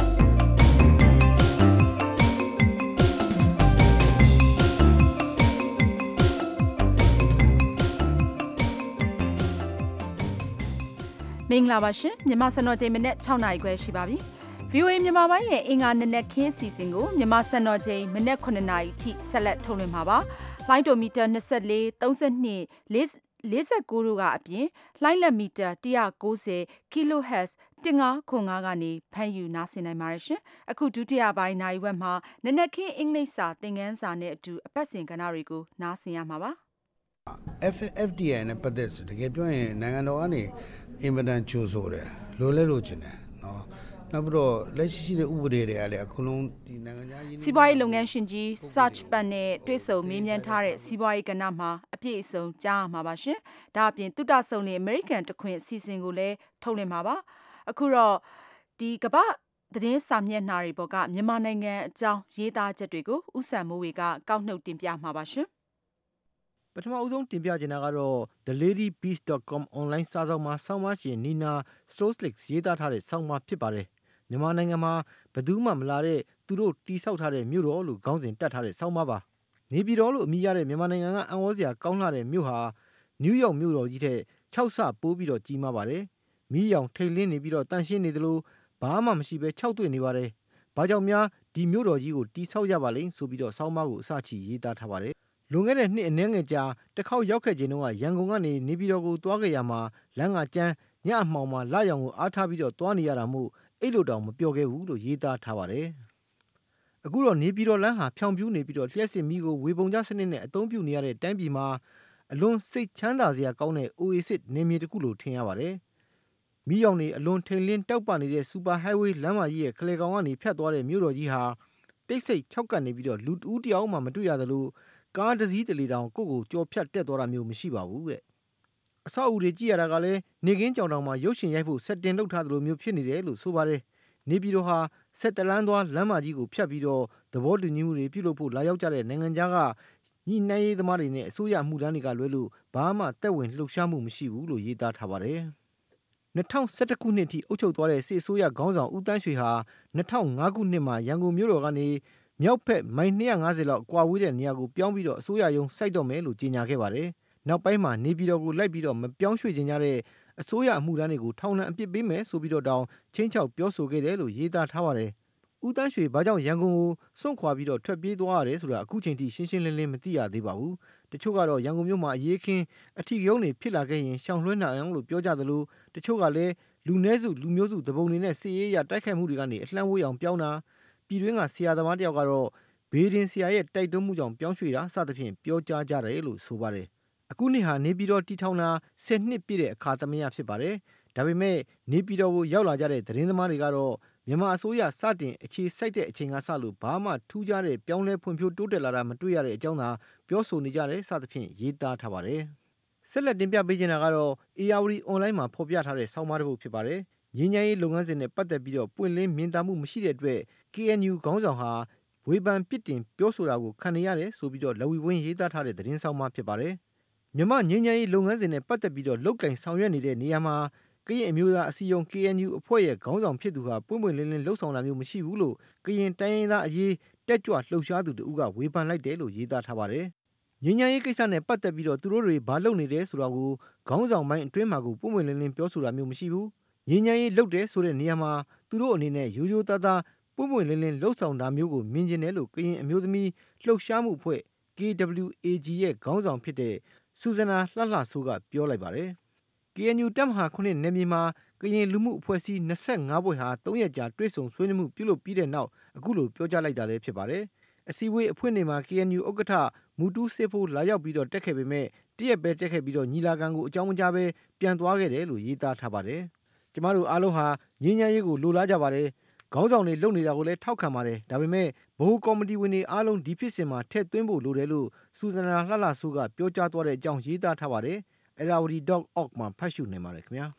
မင်္ဂလာပါရှင်မြန်မာစံတော်ချိန်မနေ့၆နာရီခွဲရှိပါပြီ။ ဗီအိုအေမြန်မာပိုင်းရဲ့အင်္ဂါနနက်ခင်းစီစဉ်ကိုမြန်မာစံတော်ချိန်မနေ့ခုနှစ်နာရီထိဆက်လက်ထုတ်လွှင့်မှာပါ။လိုင်းဒိုမီတာ၂၄ ၃၂ ၄၉တို့ကအပြင်လိုင်းလက်မီတာ၁၉၀ kilohertz ၁၅ခွန်၅ကနေဖမ်းယူနားဆင်နိုင်ပါတယ်ရှင်။အခုဒုတိယပိုင်းနိုင်ဝက်မှာနနက်ခင်းအင်္ဂလိပ်စာသင်ခန်းစာနဲ့အတူအပတ်စဉ်ကဏ္ဍတွေကိုနားဆင်ရမှာပါ။ F D I နဲ့ပတ်သက်ဆိုတကယ်ပြောရင်နိုင်ငံတော်ကနေအင်မတန်ချိုးဆိုတယ်လိုလဲလို့ချင်တယ်နော်နောက်ပြီးတော့လက်ရှိရှိတဲ့ဥပဒေတွေကလည်းအခုလုံးဒီနိုင်ငံသားကြီးစီးပွားရေးလုပ်ငန်းရှင်ကြီး search ပတ်နဲ့တွေ့ဆုံမေးမြန်းထားတဲ့စီးပွားရေးကဏ္ဍမှာအပြည့်အစုံကြားမှာပါရှင်ဒါအပြင်တုတဆုံလင် American တခွင်အစီအစဉ်ကိုလည်းထုတ်လွှင့်မှာပါအခုတော့ဒီကမ္ဘာသတင်းစာမျက်နှာတွေပေါ်ကမြန်မာနိုင်ငံအကြောင်းရေးသားချက်တွေကိုဥဆန်မိုးဝေကကောက်နှုတ်တင်ပြမှာပါရှင်ပထမအဆုံးတင်ပြချင်တာကတော့ the lady beast dot com online စာစောင်မှာဆောင်းပါးရှင်နီနာစတိုးစလစ်ရေးသားထားတဲ့ဆောင်းပါးဖြစ်ပါတယ်။မြန်မာနိုင်ငံမှာဘယ်သူမှမလာတဲ့သူတို့တီးဆောက်ထားတဲ့မြို့တော်လို့ခေါင်းစဉ်တက်ထားတဲ့ဆောင်းပါးပါ။နေပြည်တော်လို့အမည်ရတဲ့မြန်မာနိုင်ငံကအံ့ဩစရာကောင်းလာတဲ့မြို့ဟာနယူးယောက်မြို့တော်ကြီးထက်၆ဆပိုးပြီးတော့ကြီးမားပါတယ်။မီးရောင်ထိတ်လင်းနေပြီးတော့တန့်ရှင်းနေသလိုဘာမှမရှိဘဲခြောက်သွေ့နေပါတယ်။ဘာကြောင့်များဒီမြို့တော်ကြီးကိုတီးဆောက်ရပါလိမ့်ဆိုပြီးတော့ဆောင်းပါးကိုအစချီရေးသားထားပါတယ်။လွန်ခဲ့တဲ့နှစ်အနည်းငယ်ကြာတစ်ခေါက်ရောက်ခဲ့ခြင်းတုန်းကရန်ကုန်ကနေနေပြည်တော်ကိုသွားခဲ့ရမှာလမ်းကကျန်းညအမှောင်မှာလာရောင်ကိုအားထားပြီးတော့သွားနေရတာမို့အိတ်လို့တောင်မပြောခဲ့ဘူးလို့ရေးသားထားပါတယ်။အခုတော့နေပြည်တော်လမ်းဟာဖြောင်ပြူးနေပြီးတော့လျှက်စစ်မီးကိုဝေပုံကျစနစ်နဲ့အသုံးပြုနေရတဲ့တိုင်းပြည်မှာအလွန်စိတ်ချမ်းသာစရာကောင်းတဲ့ Oasis နေမြေတစ်ခုလို့ထင်ရပါတယ်။မီးရောင်တွေအလွန်ထိန်လင်းတောက်ပနေတဲ့ Super Highway လမ်းမကြီးရဲ့ခလေကောင်ကနေဖြတ်သွားတဲ့မြို့တော်ကြီးဟာတိတ်ဆိတ်ခြောက်ကပ်နေပြီးတော့လူတဦးတယောက်မှမတွေ့ရသလိုကားတစ်စီးတစ်လေတောင်ကိုကိုကြော်ဖြတ်တက်သွားတာမျိုးမရှိပါဘူးတဲ့အဆောက်အဦတွေကြည့်ရတာကလည်းနေကင်းကြောင်တောင်မှာရုပ်ရှင်ရိုက်ဖို့စက်တင်လုပ်ထားသလိုမျိုးဖြစ်နေတယ်လို့ဆိုပါတယ်နေပြည်တော်ဟာစက်တလန်းသွားလမ်းမကြီးကိုဖြတ်ပြီးတော့သဘောတူညီမှုတွေပြုလုပ်ဖို့လာရောက်ကြတဲ့နိုင်ငံခြားကညီနိုင်ရေးသမားတွေနဲ့အစိုးရမှုထမ်းတွေကလွဲလို့ဘာမှတက်ဝင်လှုပ်ရှားမှုမရှိဘူးလို့ရေးသားထားပါတယ်၂၀၁၁ခုနှစ်ထိအုပ်ချုပ်သွားတဲ့စစ်အစိုးရခေါင်းဆောင်ဦးတန်းရွှေဟာ၂၀၀၅ခုနှစ်မှာရန်ကုန်မြို့တော်ကနေမြောက်ဖက်မိုင်၂၅၀လောက်ကွာဝေးတဲ့နေရာကိုပြောင်းပြီးတော့အစိုးရရုံးစိုက်တော့မယ်လို့ကြေညာခဲ့ပါတယ်။နောက်ပိုင်းမှာနေပြည်တော်ကိုလိုက်ပြီးတော့မပြောင်းရွှေ့ခြင်းကြတဲ့အစိုးရအမှုထမ်းတွေကိုထောင်ဒဏ်အပြစ်ပေးမယ်ဆိုပြီးတော့တောင်ချင်းချောက်ပြောဆိုခဲ့တယ်လို့ရေးသားထားပါတယ်။ဦးတန်းရွှေဘာကြောင့်ရန်ကုန်ကိုစွန့်ခွာပြီးတော့ထွက်ပြေးသွားရတယ်ဆိုတာအခုချိန်ထိရှင်းရှင်းလင်းလင်းမသိရသေးပါဘူး။တချို့ကတော့ရန်ကုန်မြို့မှာအရေးခင်းအထီးရုံးတွေဖြစ်လာခဲ့ရင်ရှောင်လွှဲနိုင်အောင်လို့ပြောကြသလိုတချို့ကလည်းလူနည်းစုလူမျိုးစုတပုံတွေနဲ့စစ်ရေးရတိုက်ခိုက်မှုတွေကနေအလှမ်းဝေးအောင်ပြောင်းတာပြည်တွင်းကဆရာသမားတယောက်ကတော့ဘေးဒင်ဆရာရဲ့တိုက်တွန်းမှုကြောင့်ပြောင်းရွှေ့တာစသဖြင့်ပြောကြားကြတယ်လို့ဆိုပါတယ်။အခုနှစ်ဟာနေပြည်တော်တီထောင်တာဆယ်နှစ်ပြည့်တဲ့အခါသမယဖြစ်ပါတယ်။ဒါပေမဲ့နေပြည်တော်ကိုရောက်လာကြတဲ့သတင်းသမားတွေကတော့မြန်မာအစိုးရစတင်အခြေစိုက်တဲ့အချိန်ကစလို့ဘာမှထူးခြားတဲ့ပြောင်းလဲဖွံ့ဖြိုးတိုးတက်လာတာမတွေ့ရတဲ့အကြောင်းသာပြောဆိုနေကြတယ်စသဖြင့်ရေးသားထားပါတယ်။ဆက်လက်တင်ပြပေးချင်တာကတော့ A R D Online မှာဖော်ပြထားတဲ့ဆောင်းပါးတစ်ပုဒ်ဖြစ်ပါတယ်။ငြိမ်းချမ်းရေးလုပ်ငန်းစဉ်နဲ့ပတ်သက်ပြီးတော့ပွင့်လင်းမြင်သာမှုမရှိတဲ့အတွက် K N U ခေါင်းဆောင်ဟာဝေဖန်ပြစ်တင်ပြောဆိုတာကိုခံနေရတယ်ဆိုပြီးတော့လဝီဝင်းရေးသားထားတဲ့သတင်းဆောင်မှဖြစ်ပါတယ်။မြမငင်းငယ်ရေးလုပ်ငန်းစဉ်နဲ့ပတ်သက်ပြီးတော့လုတ်ကင်ဆောင်ရွက်နေတဲ့နေရာမှာကရင်အမျိုးသားအစည်းအရုံး K N U အဖွဲ့ရဲ့ခေါင်းဆောင်ဖြစ်သူဟာပွင့်ပွင့်လင်းလင်းလှုပ်ဆောင်တာမျိုးမရှိဘူးလို့ကရင်တိုင်းရင်းသားအရေးတက်ကြွလှုပ်ရှားသူတို့ကဝေဖန်လိုက်တယ်လို့ရေးသားထားပါတယ်။ငင်းငယ်ရေးကိစ္စနဲ့ပတ်သက်ပြီးတော့သူတို့တွေဘာလုပ်နေတယ်ဆိုတာကိုခေါင်းဆောင်ပိုင်းအတွင်းမှာကိုပွင့်ပွင့်လင်းလင်းပြောဆိုတာမျိုးမရှိဘူး။ငင်းငယ်ရေးလုပ်တယ်ဆိုတဲ့နေရာမှာသူတို့အနေနဲ့ရိုးရိုးသားသားပွင့်ပွင့်လင်းလင်းလှုပ်ဆောင်တာမျိုးကိုမြင်ကျင်တယ်လို့ကရင်အမျိုးသမီးလှုပ်ရှားမှုအဖွဲ့ K W A G ရဲ့ခေါင်းဆောင်ဖြစ်တဲ့ဆူဇနာလှလှဆိုးကပြောလိုက်ပါတယ်။ K N U တပ်မဟာခုနှစ်နယ်မြေမှာကရင်လူမှုအဖွဲ့အစည်း၂၅ဘွဲ့ဟာ၃ရက်ကြာတွေ့ဆုံဆွေးနွေးမှုပြုလုပ်ပြီးတဲ့နောက်အခုလိုပြောကြားလိုက်တာလည်းဖြစ်ပါတယ်။အစည်းအဝေးအဖွဲ့နေမှာ K N U ဥက္ကဋ္ဌမူတူးစေဖို့လာရောက်ပြီးတော့တက်ခဲ့ပေမဲ့တရက်ပဲတက်ခဲ့ပြီးတော့ညီလာခံကိုအကြောင်းမကြားပဲပြန်သွားခဲ့တယ်လို့ရေးသားထားပါတယ်။ကျမတို့အားလုံးဟာငြိမ်းချမ်းရေးကိုလိုလားကြပါတယ်။ခေါင်းဆောင်တွေလုပ်နေတာကိုလည်းထောက်ခံပါတယ်ဒါပေမဲ့ဘ ဟိုကော်မတီဝင်တွေအားလုံးဒီဖြစ်စဉ်မှာထည့်သွင်းဖို့လိုတယ်လို့စူဇနာလှလှဆိုးကပြောကြားသွားတဲ့အကြောင်းရေးသားထားပါတယ်။ Erawadi dot org မှာဖတ်ရှုနိုင်ပါတယ်ခင်ဗျာဥ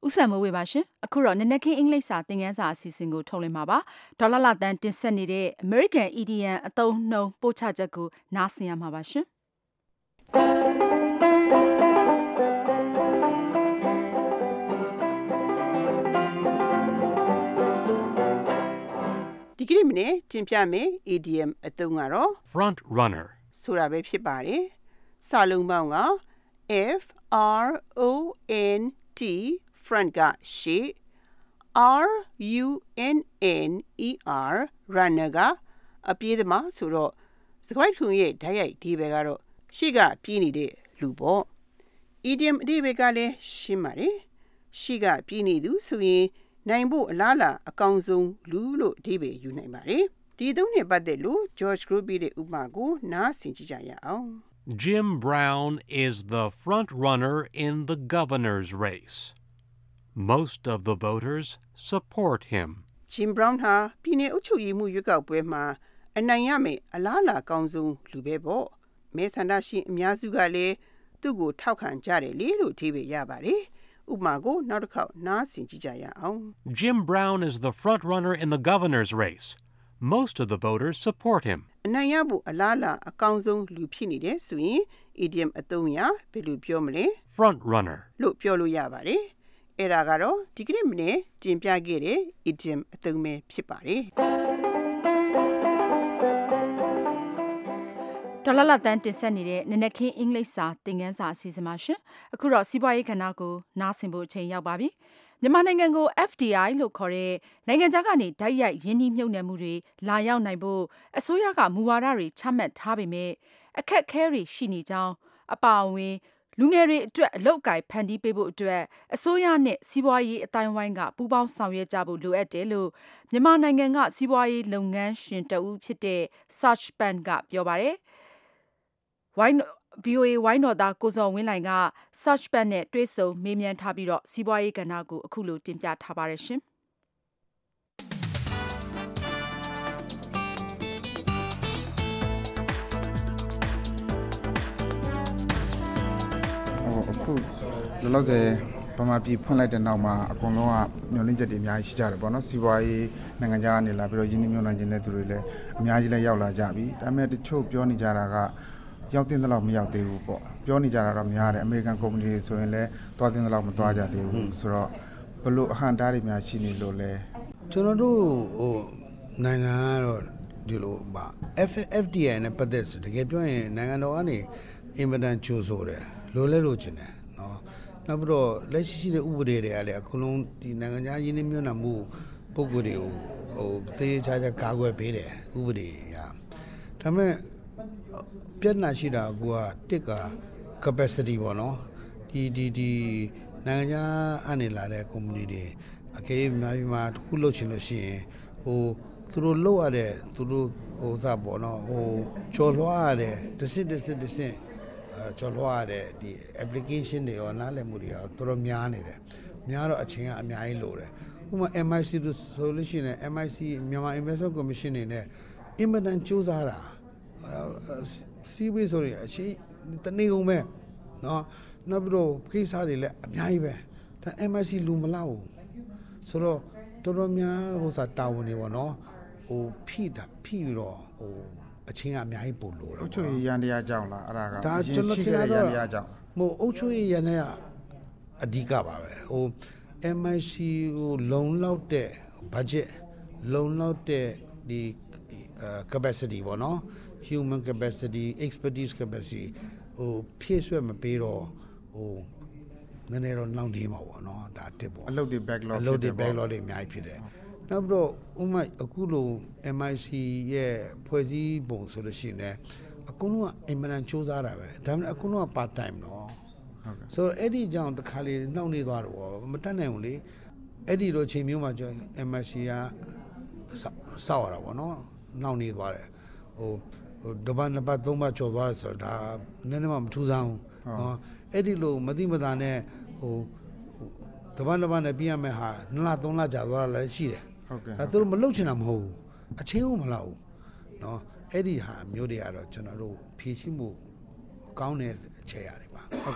ဥဆန်မိုးဝေပါရှင်အခုတော့နနက်ခင်းအင်္ဂလိပ်စာသင်ခန်းစာအစီအစဉ်ကိုထုတ်လွှင့်မှာပါဒေါ်လာလာတန်တင်ဆက်နေတဲ့ American Idiom အသုံးနှုန်းပို့ချချက်ကိုနားဆင်ရမှာပါရှင်ဒီကနေ့မနေ့တင်ပြမယ် idiom အသုံးကတော့ front runner ဆိုတာပဲဖြစ်ပါတယ်စာလုံးပေါင်းက F R O N T front ကရှေ့ R U N N E R runner ကအပြေးသမားဆိုတော့စကားထုံရဲ့ဓာတ်ရိုက်ဒီဘက်ကတော့ရှေ့ကပြေးနေတဲ့လူပေါ့ idiom အဓိပ္ပာယ်ကလည်းရှင်းပါတယ်ရှေ့ကပြေးနေသူဆိုရင်နိုင်ဖို့အလားလာအကောင်းဆုံးလူလို့အဓိပ္ပာယ်ယူနိုင်ပါတယ်ဒီသုံးနဲ့ပတ်သက်လို့ George Group ရဲ့ဥပမာကိုနားဆင်ကြည့်ကြရအောင် Jim Brown is the front runner in the governor's race. Most of the voters support him. Jim Brown ဟာပြည်နယ်အုပ်ချုပ်ရေးမှုရွေးကောက်ပွဲမှာအနိုင်ရမယ်အလားလာကောင်းဆုံးလူပဲပေါ့မဲဆန္ဒရှင်အများစုကလည်းသူ့ကိုထောက်ခံကြတယ်လေလို့အဓိပ္ပာယ်ရပါတယ်ဥပမာကိုနောက်တစ်ခေါက်နားဆင်ကြည့်ကြရအောင် Jim Brown is the front runner in the governor's race. Most of the voters support him. အနိုင်ရဖို့အလားလာအကောင်းဆုံးလူဖြစ်နေတယ်ဆိုရင် idiom အသုံးရဘယ်လိုပြောမလဲ front runner လို့ပြောလို့ရပါတယ်အဲ့ဒါကတော့ဒီကနေ့မနေ့တင်ပြခဲ့တဲ့ idiom အသုံးပဲဖြစ်ပါတယ်ဒေါ်လာလာတန်တင်ဆက်နေတဲ့နနက်ခင်းအင်္ဂလိပ်စာသင်ခန်းစာအစီအစဉ်ပါရှင်အခုတော့စီးပွားရေးကဏ္ဍကိုနားဆင်ဖို့အချိန်ရောက်ပါပြီမြန်မာနိုင်ငံကို F D I လို့ခေါ်တဲ့နိုင်ငံခြားကနေဓာတ်ရိုက်ရင်းနှီးမြှုပ်နှံမှုတွေလာရောက်နိုင်ဖို့အစိုးရကမူဝါဒတွေချမှတ်ထားပေမဲ့အခက်အခဲတွေရှိနေကြောင်းအပါအဝင်လူငယ်တွေအတွက်အလုပ်အကိုင်ဖန်တီးပေးဖို့အတွက်အစိုးရနဲ့စီးပွားရေးအတိုင်းဝိုင်းကပူးပေါင်းဆောင်ရွက်ကြဖို့လိုအပ်တယ်လို့မြန်မာနိုင်ငံကစီးပွားရေးလုပ်ငန်းရှင်တဦးဖြစ်တဲ့ Searchpan ကပြောပါတယ်ဝိုင်း V O A ဝိုင်းတော်သားကိုစောဝင်းလိုင်က Searchpan နဲ့တွေ့ဆုံမေးမြန်းထားပြီးတော့စီးပွားရေးကဏ္ဍကိုအခုလိုတင်ပြထားပါတယ်ရှင်အခုလောလောဆယ်ဗမာပြည်ဖွင့်လိုက်တဲ့နောက်မှာအကုန်လုံးကမျှော်လင့်ချက်တွေအများကြီးရှိကြတယ်ပေါ့နော်စီးပွားရေးနိုင်ငံခြားကနေလာပြီးတော့ရင်းနှီးမြှုပ်နှံခြင်းတဲ့သူတွေလည်းအများကြီးလည်းရောက်လာကြပြီဒါပေမဲ့တချို့ပြောနေကြတာကရောက်တဲ့လောက်မရောက်သေးဘူးပေါ့ပြောနေကြတာတော့များတယ်အမေရိကန်ကုမ္ပဏီတွေဆိုရင်လည်းသွားတဲ့လောက်မသွားကြသေးဘူးဆိုတော့ဘလို့အဟန့်တားတွေများရှိနေလို့လဲကျွန်တော်တို့ဟိုနိုင်ငံကတော့ဒီလိုပါ F D I နဲ့ပတ်သက်ဆိုတကယ်ပြောရင်နိုင်ငံတော်ကနေအင်မတန်ကြိုးဆိုတယ်လိုလဲလိုချင်တယ်နော်နောက်ပြီးတော့လက်ရှိရှိတဲ့ဥပဒေတွေကလည်းအခုလုံးဒီနိုင်ငံခြားရင်းနှီးမြှုပ်နှံမှုပုံကိုယ်တွေကိုဟိုတေးချာချာကာကွယ်ပေးတယ်ဥပဒေကဒါပေမဲ့ပြဿနာရှိတာကတစ်က capacity ပေါ့နော်ဒီဒီဒီနိုင်ငံခြားအနေလာတဲ့ company တွေအကေးမြန်မာပြည်မှာတစ်ခုလုပ်ချင်လို့ရှိရင်ဟိုသူတို့လုပ်ရတဲ့သူတို့ဟိုစားပေါ့နော်ဟိုကျော်လွှားရတဲ့တစ်စစ်တစ်စစ်တစ်စစ်ကျော်လွှားရတဲ့ဒီ application တွေရောနားလည်မှုတွေရောတော်တော်များနေတယ်များတော့အချိန်ကအများကြီးလိုတယ်ဥပမာ M I C ဆိုလို့ရှိရင် M I C မြန်မာ Investment Commission နေနဲ့ အင်မတန်ကြိုးစားတာစီးပွားရေးဆိုရင်အရှိတနေ့ကုန်ပဲเนาะနောက်ပြီးတော့ကိစ္စတွေလည်းအများကြီးပဲဒါ M I C လူမလောက်ဘူးဆိုတော့တော်တော်များဟိုစားတာဝန်နေပေါ့နော်ဟိုဖိတာဖိပြီးတော့ဟိုအချင်းကအများကြီးပို့လို့တော့အုတ်ချုပ်ရန်တရားကြောင့်လားအဲ့ဒါကဒါကျွန်တော်ထင်တာတော့ရန်တရားကြောင့်ဟိုအုတ်ချုပ်ရန်နဲ့အဓိကပါပဲဟို M I C ကိုလုံလောက်တဲ့ budget လုံလောက်တဲ့ဒီ capacity ပေါ့နော် human capacity expertise capacity ဟိုဖြည့်ဆွဲမပေးတော့ဟိုနည်းနည်းတော့နှောင့်နှေးမှာပေါ့နော်ဒါတစ်ပေါ့အလုပ်တွေ backlog အလုပ်တွေ backlog တွေအများကြီးဖြစ်တယ်နောက်ပြီးတော့ဥမာအခုလို M I C ရဲ့ဖွဲ့စည်းပုံဆိုလို့ရှိရင်အကုန်လုံးကအင်မတန်စူးစမ်းတာပဲဒါပေမဲ့အကုန်လုံးက part time နော်ဟုတ်ကဲ့ဆိုတော့အဲ့ဒီကြောင့်တစ်ခါလေနှောင့်နှေးသွားတော့မတတ်နိုင်ဘူးလေအဲ့ဒီလိုအချိန်မျိုးမှာကျွန်တော် M I C ကစောက်ရတာပေါ့နော်နှောင့်နှေးသွားတယ်ဟိုဟိုတပတ်နှစ်ပတ်သုံးပတ်ကျော်သွားတယ်ဆိုတော့ဒါနည်းနည်းမှမထူးဆန်းဘူးနော်အဲ့ဒီလိုမသိမသာနဲ့ဟိုတပတ်နှစ်ပတ်နဲ့ပြရမယ့်ဟာနှစ်လသုံးလကြာသွားတာလည်းရှိတယ်ဟုတ်ကဲ့အဲသူတို့မလုပ်ချင်တာမဟုတ်ဘူးအချင်းကိုမလောက်ဘူးနော်အဲ့ဒီဟာမျိုးတွေကတော့ကျွန်တော်တို့ဖြည့်ရှင်းမှုကောင်းတဲ့အချက်ရတယ်ပါဟုတ်ကဲ့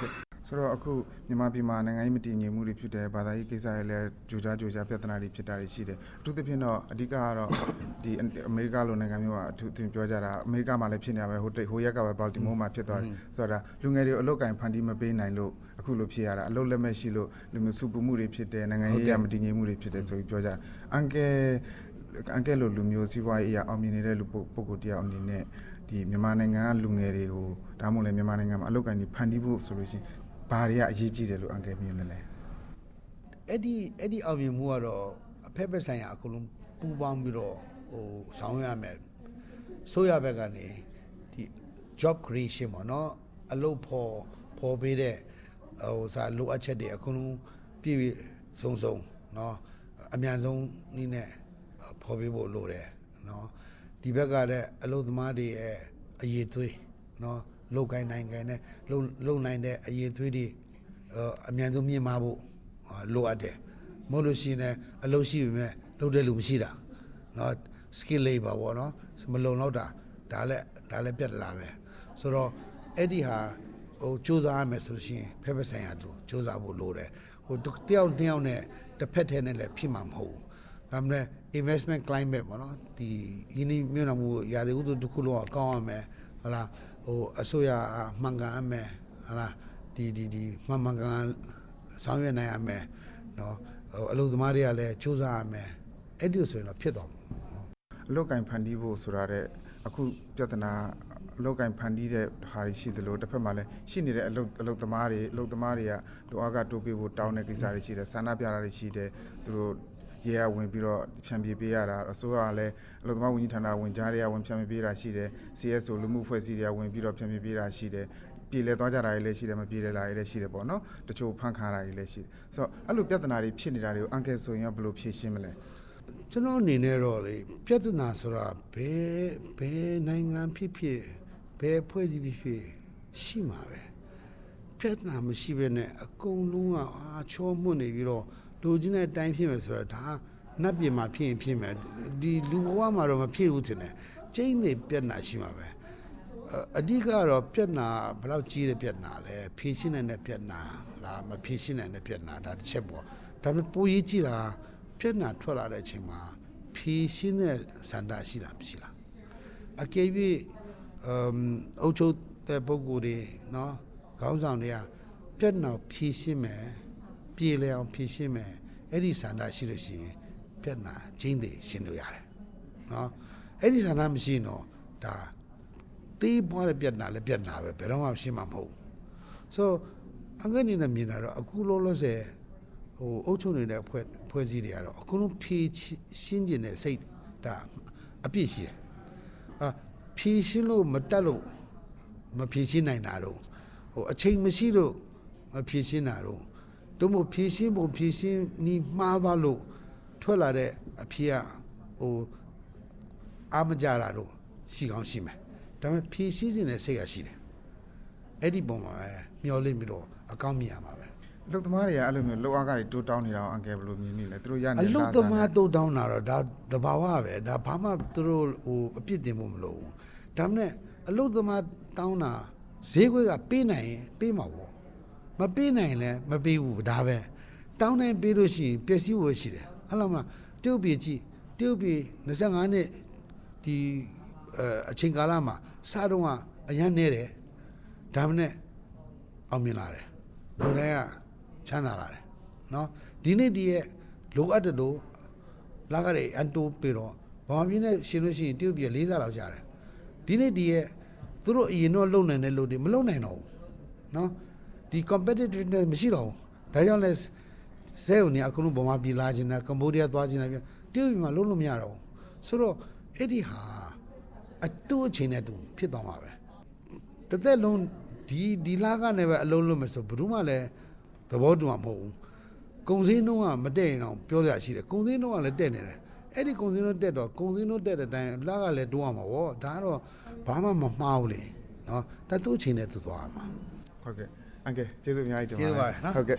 ဆိုတော့အခုမြန်မာပြည်မှာနိုင်ငံရေးမတည်ငြိမ်မှုတွေဖြစ်တယ်ဘာသာရေးကိစ္စတွေလည်းကြိုကြားကြိုကြားပြဿနာတွေဖြစ်တာတွေရှိတယ်အထူးသဖြင့်တော့အဓိကကတော့ဒီအမေရိကလိုနိုင်ငံမျိုးကအထူးသဖြင့်ပြောကြတာအမေရိကမှာလည်းဖြစ်နေရပဲဟိုဟိုရက်ကပဲဘာလ်တီမိုးမှာဖြစ်သွားတယ်ဆိုတော့လူငယ်တွေအလုပ်ကင်ဖန်တီးမပေးနိုင်လို့အခုလိုဖြစ်ရတာအလုပ်လက်မဲ့ရှိလို့လူမျိုးစုပမှုတွေဖြစ်တယ်နိုင်ငံရေးမတည်ငြိမ်မှုတွေဖြစ်တယ်ဆိုပြီးပြောကြတယ်အန်ကယ်အန်ကယ်လိုလူမျိုးစီးပွားရေးအအောင်မြင်နေတဲ့လူပုဂ္ဂိုလ်တယောက်အနေနဲ့ဒီမြန်မာနိုင်ငံကလူငယ်တွေကိုဒါမှမဟုတ်လည်းမြန်မာနိုင်ငံမှာအလုပ်ကိုင်ဖန်တီးဖို့ဆိုလို့ရှိရင်ဘာတွေကအရေးကြီးတယ်လို့အန်ကယ်မြင်တယ်လဲအဲ့ဒီအဲ့ဒီအောင်မြင်မှုကတော့အဖက်ဖက်ဆိုင်ရာအကုန်လုံးပူးပေါင်းပြီးတော့ဟိုဆောင်ရွက်ရမယ်ဆိုရဘက်ကနေဒီ job creation ပေါ့နော်အလုပ်ဖို့ပေါ်ပေးတဲ့ဟိုစာလိုအပ်ချက်တွေအကုန်လုံးပြည့်ပြည့်စုံစုံနော်အများဆုံးနည်းနဲ့ပေါ်ပေးဖို့လိုတယ်နော်ဒီဘက်ကလည်းအလုပ်သမားတွေရဲ့အရေးသွေးနော်လုတ်ကိုင်းနိုင်ငံနဲ့လုံလုံနိုင်တဲ့အရေးသွေးတွေအမြန်ဆုံးမြင့်မားဖို့လိုအပ်တယ်မဟုတ်လို့ရှိရင်အလုပ်ရှိပေမဲ့လုပ်တဲ့လူမရှိတာနော် skill labor ပေါ့နော်မလုံတော့တာဒါလည်းဒါလည်းပြတ်လာပဲဆိုတော့အဲ့ဒီဟာဟိုစူးစမ်းရမယ်ဆိုလို့ရှိရင်ဖက်ဖက်ဆိုင်ရာတို့စူးစမ်းဖို့လိုတယ်ဟိုတယောက်တစ်ယောက်နဲ့တစ်ဖက်ထဲနဲ့လည်းဖြစ်မှာမဟုတ်ဘူးဒါမှမဟုတ် investment climate ပေါ့နော်ဒီရင်းနှီးမြှုပ်နှံမှုရာသီဥတုတစ်ခုလုံးအကောင်းရမယ်ဟုတ်လားဟိုအစိုးရမှန်ကန်အမယ်ဟုတ်လားဒီဒီဒီမှန်မှန်ကန်ဆောင်ရွက်နိုင်ရမယ်နော်ဟိုအလုပ်သမားတွေကလည်းစူးစမ်းရမယ်အဲ့ဒီလိုဆိုရင်တော့ဖြစ်သွားမှာအလုပ်ကင်ဖန်တီးဖို့ဆိုတာတဲ့အခုပြဿနာအလုပ်ကင်ဖန်တီးတဲ့ဟာတွေရှိသလိုတစ်ဖက်မှာလည်းရှိနေတဲ့အလုပ်အလုပ်သမားတွေအလုပ်သမားတွေကလိုအားကတိုးပေးဖို့တောင်းတဲ့ကိစ္စတွေရှိတယ်ဆန္ဒပြတာတွေရှိတယ်သူတို့ရေရဝင်ပြီးတော့ဖြန့်ပြေးပေးရတာအစိုးရကလည်းအလုပ်သမားဝန်ကြီးဌာနဝင်ကြားတွေကဝင်ဖြန့်ပြေးပေးတာရှိတယ် C S O လူမှုဖွဲ့စည်းတွေကဝင်ပြီးတော့ဖြန့်ပြေးပေးတာရှိတယ်ပြည်လဲသွားကြတာတွေလည်းရှိတယ်မပြည်လဲလာတွေလည်းရှိတယ်ပေါ့နော်တချို့ဖန်ခါတာတွေလည်းရှိတယ်ဆိုတော့အဲ့လိုပြဿနာတွေဖြစ်နေတာတွေကိုအန်ကယ်ဆိုရင်ဘယ်လိုဖြေရှင်းမလဲကျွန်တော်အနေနဲ့တော့လေပြဿနာဆိုတာဘယ်ဘယ်နိုင်ငံဖြစ်ဖြစ်ဘယ်ဖွဲ့စည်းဖြစ်ဖြစ်ရှိမှာပဲပြဿနာမရှိဘဲနဲ့အကုန်လုံးကအာချောမှုနေပြီးတော့လူချင်းတဲ့အတိုင်းဖြစ်မယ်ဆိုတော့ဒါနတ်ပြည်မှာဖြစ်ရင်ဖြစ်မယ်ဒီလူဘဝမှာတော့မဖြစ်ဘူးထင်တယ်ကျင်းနေပြဿနာရှိမှာပဲအဓိကတော့ပြဿနာဘယ်လောက်ကြီးတဲ့ပြဿနာလဲဖြေရှင်းနိုင်တဲ့ပြဿနာလားမဖြေရှင်းနိုင်တဲ့ပြဿနာဒါတစ်ချက်ပေါ့ဒါပေမဲ့ပိုရေးကြည့်တာပြဿနာထွက်လာတဲ့အချိန်မှာဖြေရှင်းတဲ့စန္ဒရှိလားမရှိလားအကယ်၍အမ်အုတ်ချုပ်တဲ့ပုဂ္ဂိုလ်တွေနော်ခေါင်းဆောင်တွေကပြဿနာဖြေရှင်းမယ်ပြေလည်အောင်ဖြေရှင်းမယ်အဲ့ဒီစန္ဒရှိလို့ရှိရင်ပြဿနာချင်းတွေရှင်းလို့ရတယ်နော်အဲ့ဒီစန္ဒမရှိရင်တော့ဒါတေးပွားတဲ့ပြဿနာလည်းပြဿနာပဲဘယ်တော့မှရှင်းမှာမဟုတ်ဘူးဆိုအင္ဂနိနဲ့မြင်တာတော့အခုလောလောဆယ်ဟိုအုပ်ချုပ်နေတဲ့ဖွဲ့ဖွဲ့စည်းတွေကတော့အခုလုံးဖြေရှင်းကျင်တဲ့စိတ်ဒါအပြည့်ရှိတယ်အာဖြေရှင်းလို့မတက်လို့မဖြေရှင်းနိုင်တာတော့ဟိုအချိန်မရှိလို့မဖြေရှင်းတာတော့တို့မို့ဖြေရှင်းဖို့ဖြေရှင်းနီးမှားပါလို့ထွက်လာတဲ့အဖြေကဟိုအာမကြတာတော့ရှိကောင်းရှိမယ်ဒါပေမဲ့ဖြေရှင်းတဲ့စိတ်ကရှိတယ်အဲ့ဒီပုံမှာပဲမျောလင့်ပြီးတော့အကောင်းမြင်ရမှာပဲအလုပ်သမားတွေကအဲ့လိုမျိုးလောက်အားကတွေတိုးတောင်းနေတာအန်ကယ်ဘယ်လိုမြင်မိလဲသူတို့ရနေအလုပ်သမားတိုးတောင်းတာတော့ဒါတဘာဝပဲဒါဘာမှသူတို့ဟိုအပြစ်တင်ဖို့မလိုဘူးဒါမှမဟုတ်အလုပ်သမားတောင်းတာဈေးကွက်ကပေးနိုင်ရင်ပေးမှာပေါ့မပေးနိုင်လည်းမပေးဘူးဒါပဲတောင်းနိုင်ပေးလို့ရှိရင်ပျက်စီးဖို့ရှိတယ်ဟုတ်လားမလားတရုတ်ပြည်ကြည့်တရုတ်ပြည်ยี่สิบห้าနှစ်ဒီအချိန်ကာလမှာစတော့ကအရန်နေတယ်ဒါမှနဲ့အောင်မြင်လာတယ်လူတွေကချမ်းသာလာတယ်နော်ဒီနေ့ဒီရဲ့လိုအပ်တဲ့လို့လာကြတယ်အန်တိုပေတော့ဘာမှပြင်းနဲ့ရှင်လို့ရှိရင်တရုတ်ပြည်လေးစားလောက်ကြတယ်ဒီနေ့ဒီရဲ့သူတို့အရင်တော့လုံနိုင်တဲ့လူတွေမလုံနိုင်တော့ဘူးနော်ဒီ competitiveness မရှိတော့ဘူးဒါကြောင့်လဲဆဲုံနေအခုလုံးဗမာပြည်လာခြင်းနဲ့ကမ္ဘောဒီးယားသွားခြင်းနဲ့တရုတ်ပြည်မှာလုံလို့မရတော့ဘူးဆိုတော့အဲ့ဒီဟာအတူအချိန်နဲ့တူဖြစ်သွားမှာပဲတသက်လုံးဒီဒီလာကနေပဲအလုံးလုံးမယ်ဆိုဘယ်သူမှလည်းသဘောတူမှာမဟုတ်ဘူးကုံစင်းနှုံးကမတက်ရင်တော့ပြောရရှိတယ်ကုံစင်းနှုံးကလည်းတက်နေတယ်အဲ့ဒီကုံစင်းနှုံးတက်တော့ကုံစင်းနှုံးတက်တဲ့အတိုင်းလာကလည်းတိုးရမှာဗောဒါကတော့ဘာမှမမှားဘူးလေနော်တတူအချိန်နဲ့တူသွားမှာဟုတ်ကဲ့အန်ကယ်ကျေးဇူးအများကြီးတင်ပါတယ်ကျေးဇူးပါနော်ဟုတ်ကဲ့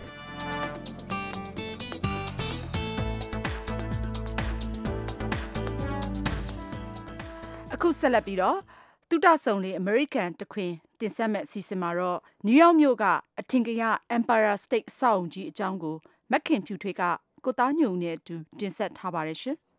အခုဆက်လက်ပြီးတော့တုဒဆုံလေ American တခွင်တင်ဆက်မဲ့အစီအစဉ်မှာတော့ New York မြို့ကအထင်ကရ Empire State အဆောက်အုံကြီးအကြောင်းကိုမက်ခင်ဖြူထွေးကကိုသားညုံနဲ့အတူတင်ဆက်ထားပါတယ်ရှင်။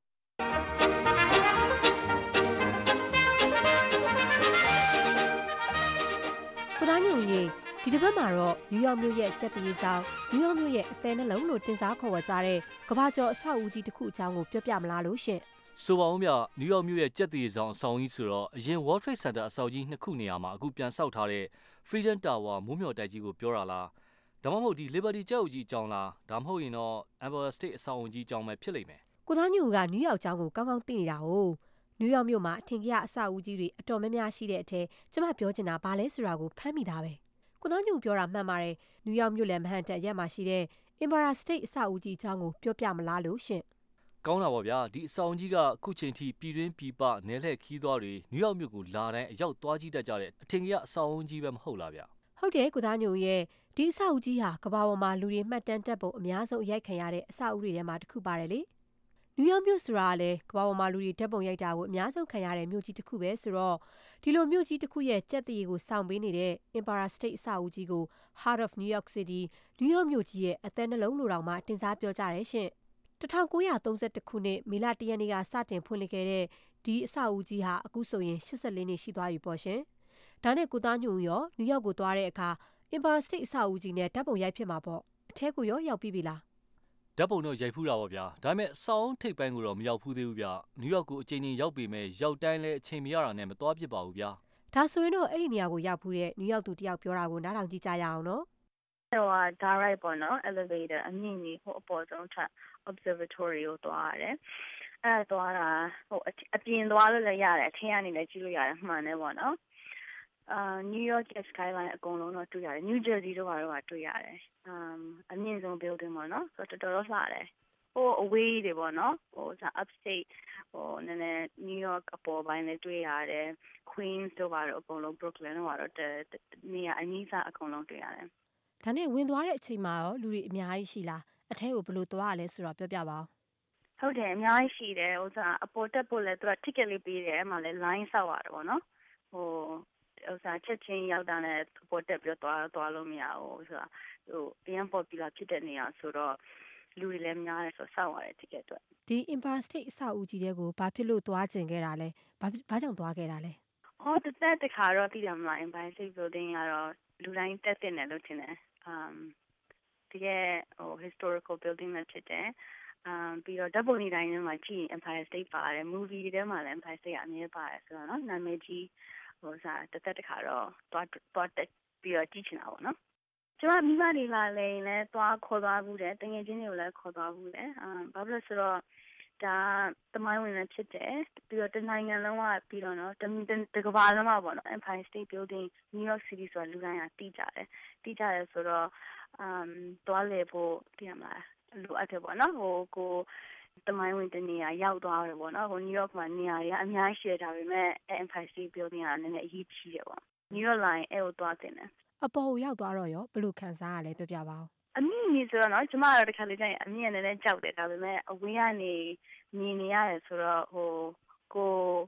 ကိုသားညုံရေဒီတစ်ပတ်မှာတော့နယူးယောက်မြို့ရဲ့စက်တီးဆောင်နယူးယောက်မြို့ရဲ့အသဲနှလုံးလို့တင်စားခေါ်ဝေါ်ကြတဲ့ကမ္ဘာကျော်အဆောက်အဦကြီးတစ်ခုအကြောင်းကိုပြောပြမလားလို့ရှင်ဆိုပါဦးမြနယူးယောက်မြို့ရဲ့ကြက်တီဆောင်အဆောင်ကြီးဆိုတော့အရင် World Trade Center အဆောက်ကြီးနှစ်ခုနေရာမှာအခုပြန်ဆောက်ထားတဲ့ Freedom Tower မိုးမျှော်တိုက်ကြီးကိုပြောတာလားဒါမှမဟုတ်ဒီ Liberty ကျောက်အုပ်ကြီးအကြောင်းလားဒါမှမဟုတ်ရင်တော့ Empire State အဆောင်ကြီးအကြောင်းပဲဖြစ်လိမ့်မယ်ကိုသားညူကနယူးယောက်အကြောင်းကိုကောင်းကောင်းသိနေတာဟုတ်နယူးယောက်မြို့မှာအထင်ကြီးအဆောက်အဦကြီးတွေအတော်များများရှိတဲ့အထက်ကျမပြောချင်တာဘာလဲဆိုတာကိုဖမ်းမိတာပဲကိုသားညူပြောတာမှန်ပါတယ်နယူးယောက်မြို့လယ်မဟန်တန်ရက်မှာရှိတဲ့ Empire State အဆောက်အဦကြီးအကြောင်းကိုပြောပြမလားလို့ရှင်ကောင်းတာပါဗျာဒီအဆောင်ကြီးကအခုချိန်ထိပြည်တွင်းပြည်ပနယ်လှည့်ခီးသွားတွေနယူးယောက်မြို့ကိုလာတိုင်းအရောက်သွားကြည့်တတ်ကြတဲ့အထင်ကြီးအဆောင်ကြီးပဲမဟုတ်လားဗျာဟုတ်တယ်ကိုသားညိုရဲ့ဒီအဆောက်အဦကြီးဟာကမ္ဘာပေါ်မှာလူတွေမှတ်တမ်းတက်ဖို့အများဆုံးရိုက်ခံရတဲ့အဆောက်အဦတွေထဲမှာတစ်ခုပါတယ်လေနယူးယောက်မြို့ဆိုတာကလည်းကမ္ဘာပေါ်မှာလူတွေတက်ပုံရိုက်တာကိုအများဆုံးခံရတဲ့မြို့ကြီးတစ်ခုပဲဆိုတော့ဒီလိုမြို့ကြီးတစ်ခုရဲ့ကြက်တည်ကိုစောင့်ပေးနေတဲ့ Empire State အဆောက်အဦကြီးကို Heart of New York City နယူးယောက်မြို့ကြီးရဲ့အသက်နှလုံးလိုတောင်မှတင်စားပြောကြတယ်ရှင်၁၉၃၁ခုနှစ်မေလ၁ရက်နေ့ကစတင်ဖွင့်လှစ်ခဲ့တဲ့ဒီအဆောက်အဦကြီးဟာအခုဆိုရင်၈၄နှစ်ရှိသွားပြီပေါ့ရှင်။ဒါနဲ့ကိုသားညွန့်ရောနယူးယောက်ကိုသွားတဲ့အခါ Empire State အဆောက်အဦကြီးနဲ့ဓာတ်ပုံရိုက်ဖြစ်မှာပေါ့။အထဲကိုရောရောက်ပြီးပြီလား။ဓာတ်ပုံတော့ရိုက်ဖူးတာပေါ့ဗျာ။ဒါပေမဲ့စောင်းထိပ်ပိုင်းကိုတော့မရောက်ဖူးသေးဘူးဗျ။နယူးယောက်ကိုအချိန်ချင်းရောက်ပေမဲ့ရောက်တိုင်းလဲအချိန်မရတာနဲ့မသွားဖြစ်ပါဘူးဗျာ။ဒါဆိုရင်တော့အဲ့ဒီနေရာကိုရောက်ဖူးတဲ့နယူးယောက်သူတယောက်ပြောတာကိုနားထောင်ကြည့်ကြရအောင်နော်။ဟိုက direct ပေါ့နော် elevator အမြင့်ကြီးဟိုအပေါ်ဆုံးထပ် observatory ကိုသွားရတယ်။အဲ့ဒါသွားတာဟိုအပြင်သွားလို့လည်းရတယ်အထင်းကနေလည်းကြည့်လို့ရတယ်မှန်တယ်ပေါ့နော်။အာ New York skyline အကုန်လုံးတော့တွေ့ရတယ်။ New Jersey တို့ဘာတို့ကတွေ့ရတယ်။အမ်အမြင့်ဆုံး building ပေါ့နော်။ဆိုတော့တော်တော်လှတယ်။ဟို away တွေပေါ့နော်။ဟို upstate ဟိုနည်းနည်း New York အပေါ်ပိုင်းလည်းတွေ့ရတယ်။ Queens တို့ဘာတို့အကုန်လုံး Brooklyn တို့ဘာတို့နေရာအနီးစားအကုန်လုံးတွေ့ရတယ်။ဒါနဲ့ဝင်သွားတဲ့အချိန်မှာရောလူတွေအများကြီးရှိလားအထဲကိုဘယ်လိုသွားရလဲဆိုတော့ပြောပြပါဦးဟုတ်တယ်အများကြီးရှိတယ်ဟိုစားအပေါ်တက်ဖို့လဲသူက ticket လေးပေးတယ်အဲ့မှာလဲ line ဆောက်ရတယ်ပေါ့နော်ဟိုဟိုစားချက်ချင်းရောက်တာနဲ့အပေါ်တက်ပြီးတော့သွားလို့မရဘူးဆိုတာဟိုအရင် popular ဖြစ်တဲ့နေရာဆိုတော့လူတွေလည်းများတယ်ဆိုတော့စောက်ရတယ် ticket အတွက်ဒီ Empire State အဆောက်အဦကြီးတွေကိုဘာဖြစ်လို့သွားကျင်ခဲ့တာလဲဘာဘာကြောင့်သွားခဲ့တာလဲဟောတစ်သက်တစ်ခါတော့သိတယ်မလား Empire State Building ကတော့လူတိုင်းတက်တင်တယ်လို့ထင်တယ်um ဒီကဟို historical building နဲ့ဖြစ်တယ်။ um ပြီးတော့ double နေတိုင်းမှာကြည့် Empire State ပါတယ်။ movie တွေထဲမှာလည်း Empire State အမြဲပါတယ်ဆိုတော့နော်နာမည်ကြီးဟိုစားတစ်သက်တစ်ခါတော့တွားတွားတက်ပြီးတော့ကြည့်ချင်တာပေါ့နော်။ကျွန်မမိမတွေလာလဲလည်းတွားခေါ်သွားဘူးတယ်။တငယ်ချင်းတွေကိုလည်းခေါ်သွားဘူးတယ်။um ဘာလို့လဲဆိုတော့ဒါတမိုင်းဝင်လည်းဖြစ်တယ်ပြီးတော့တနိုင်ငံလုံးကပြီးတော့နော်တကဘာလုံးမှာပေါ့နော် Empire State Building New York City ဆိုတာလူတိုင်းကတီးကြတယ်တီးကြတယ်ဆိုတော့အမ်တွားလေဖို့တည်ရမှာလိုအပ်တယ်ပေါ့နော်ဟိုကိုတမိုင်းဝင်တနေရာရောက်သွားတယ်ပေါ့နော်ဟို New York မှာနေရာတွေအများကြီးရှိတာပေမဲ့ Empire State Building ကလည်းနည်းနည်းအရေးကြီးတယ်ပေါ့ New York line အဲ့ကိုသွားတင်တယ်အပေါ်ကိုရောက်သွားတော့ရောဘယ်လိုခံစားရလဲပြောပြပါဦးအမြင့်ကြီးဆိုတော့နော်ကျမတို့တခါလေးကျရင်အမြင့်နဲ့လည်းကြောက်တယ်ဒါပေမဲ့အဝေးကနေမြင်နေရတယ်ဆိုတော့ဟိုကို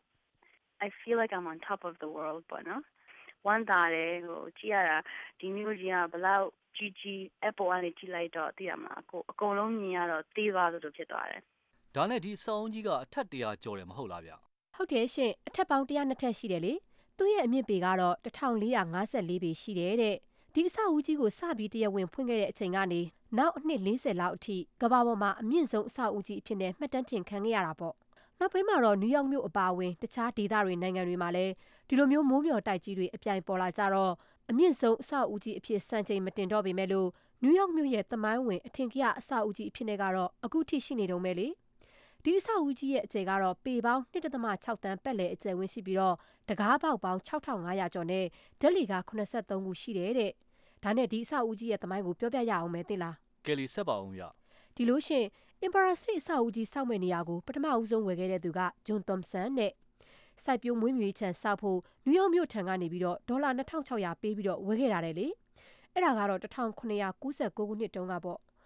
I feel like I'm on top of the world ပေါ့နော်ဝမ်းသာတယ်ဟိုကြည့်ရတာဒီမျိုးကြီးကဘလောက်ကြီးကြီး Apple ကနေကြည့်လိုက်တော့သိရမှာကိုအကုန်လုံးမြင်ရတော့တေးသွားလို့ဖြစ်သွားတယ်ဒါနဲ့ဒီစောင်းကြီးကအထက်တရာကျော်တယ်မဟုတ်လားဗျဟုတ်တယ်ရှင်အထက်ပေါင်း၁၀၂ထက်ရှိတယ်လေသူ့ရဲ့အမြင့်ပေကတော့၁၄၅၄ပေရှိတယ်တဲ့ဒီအဆောက်အဦကြီးကိုစပြီးတရားဝင်ဖွင့်ခဲ့တဲ့အချိန်ကနေနောက်အနှစ်၄၀လောက်အထိကမ္ဘာပေါ်မှာအမြင့်ဆုံးအဆောက်အဦကြီးအဖြစ်နဲ့မှတ်တမ်းတင်ခံခဲ့ရတာပေါ့နောက်ပိုင်းမှာတော့နယူးယောက်မြို့အပါအဝင်တခြားဒေသတွေနိုင်ငံတွေမှာလည်းဒီလိုမျိုးမိုးမျှော်တိုက်ကြီးတွေအပြိုင်ပေါ်လာကြတော့အမြင့်ဆုံးအဆောက်အဦကြီးအဖြစ်စံချိန်မတင်တော့ပေမဲ့လို့နယူးယောက်မြို့ရဲ့သမိုင်းဝင်အထင်ကြီးအဆောက်အဦကြီးအဖြစ်နဲ့ကတော့အခုထိရှိနေတုန်းပဲလေဒီအဆောက်အဦကြီးရဲ့အကျယ်ကတော့ပေပေါင်း၂.၆တန်းပတ်လည်အကျယ်ဝန်းရှိပြီးတော့တကားပေါက်ပေါင်း၆ထောင်၅ရာကျော်နဲ့ဓာတ်လီက၇၃ခုရှိတယ်တဲ့ဒါနဲ့ဒီအဆောက်အဦကြီးရဲ့သမိုင်းကိုပြောပြရအောင်မယ်သိလားကယ်လီဆက်ပါအောင်ရဒီလို့ရှင် Empire State အဆောက်အဦကြီးစောက်မဲ့နေရာကိုပထမအဦးဆုံးဝယ်ခဲ့တဲ့သူက John Thompson နဲ့စိုက်ပျိုးမွေးမြူရေးခြံစောက်ဖို့နယူးယောက်မြို့ထံကနေပြီးတော့ဒေါ်လာ၂၆၀၀ပေးပြီးတော့ဝယ်ခဲ့တာလေအဲ့ဒါကတော့၁၉၉၉ခုနှစ်တုန်းကပေါ့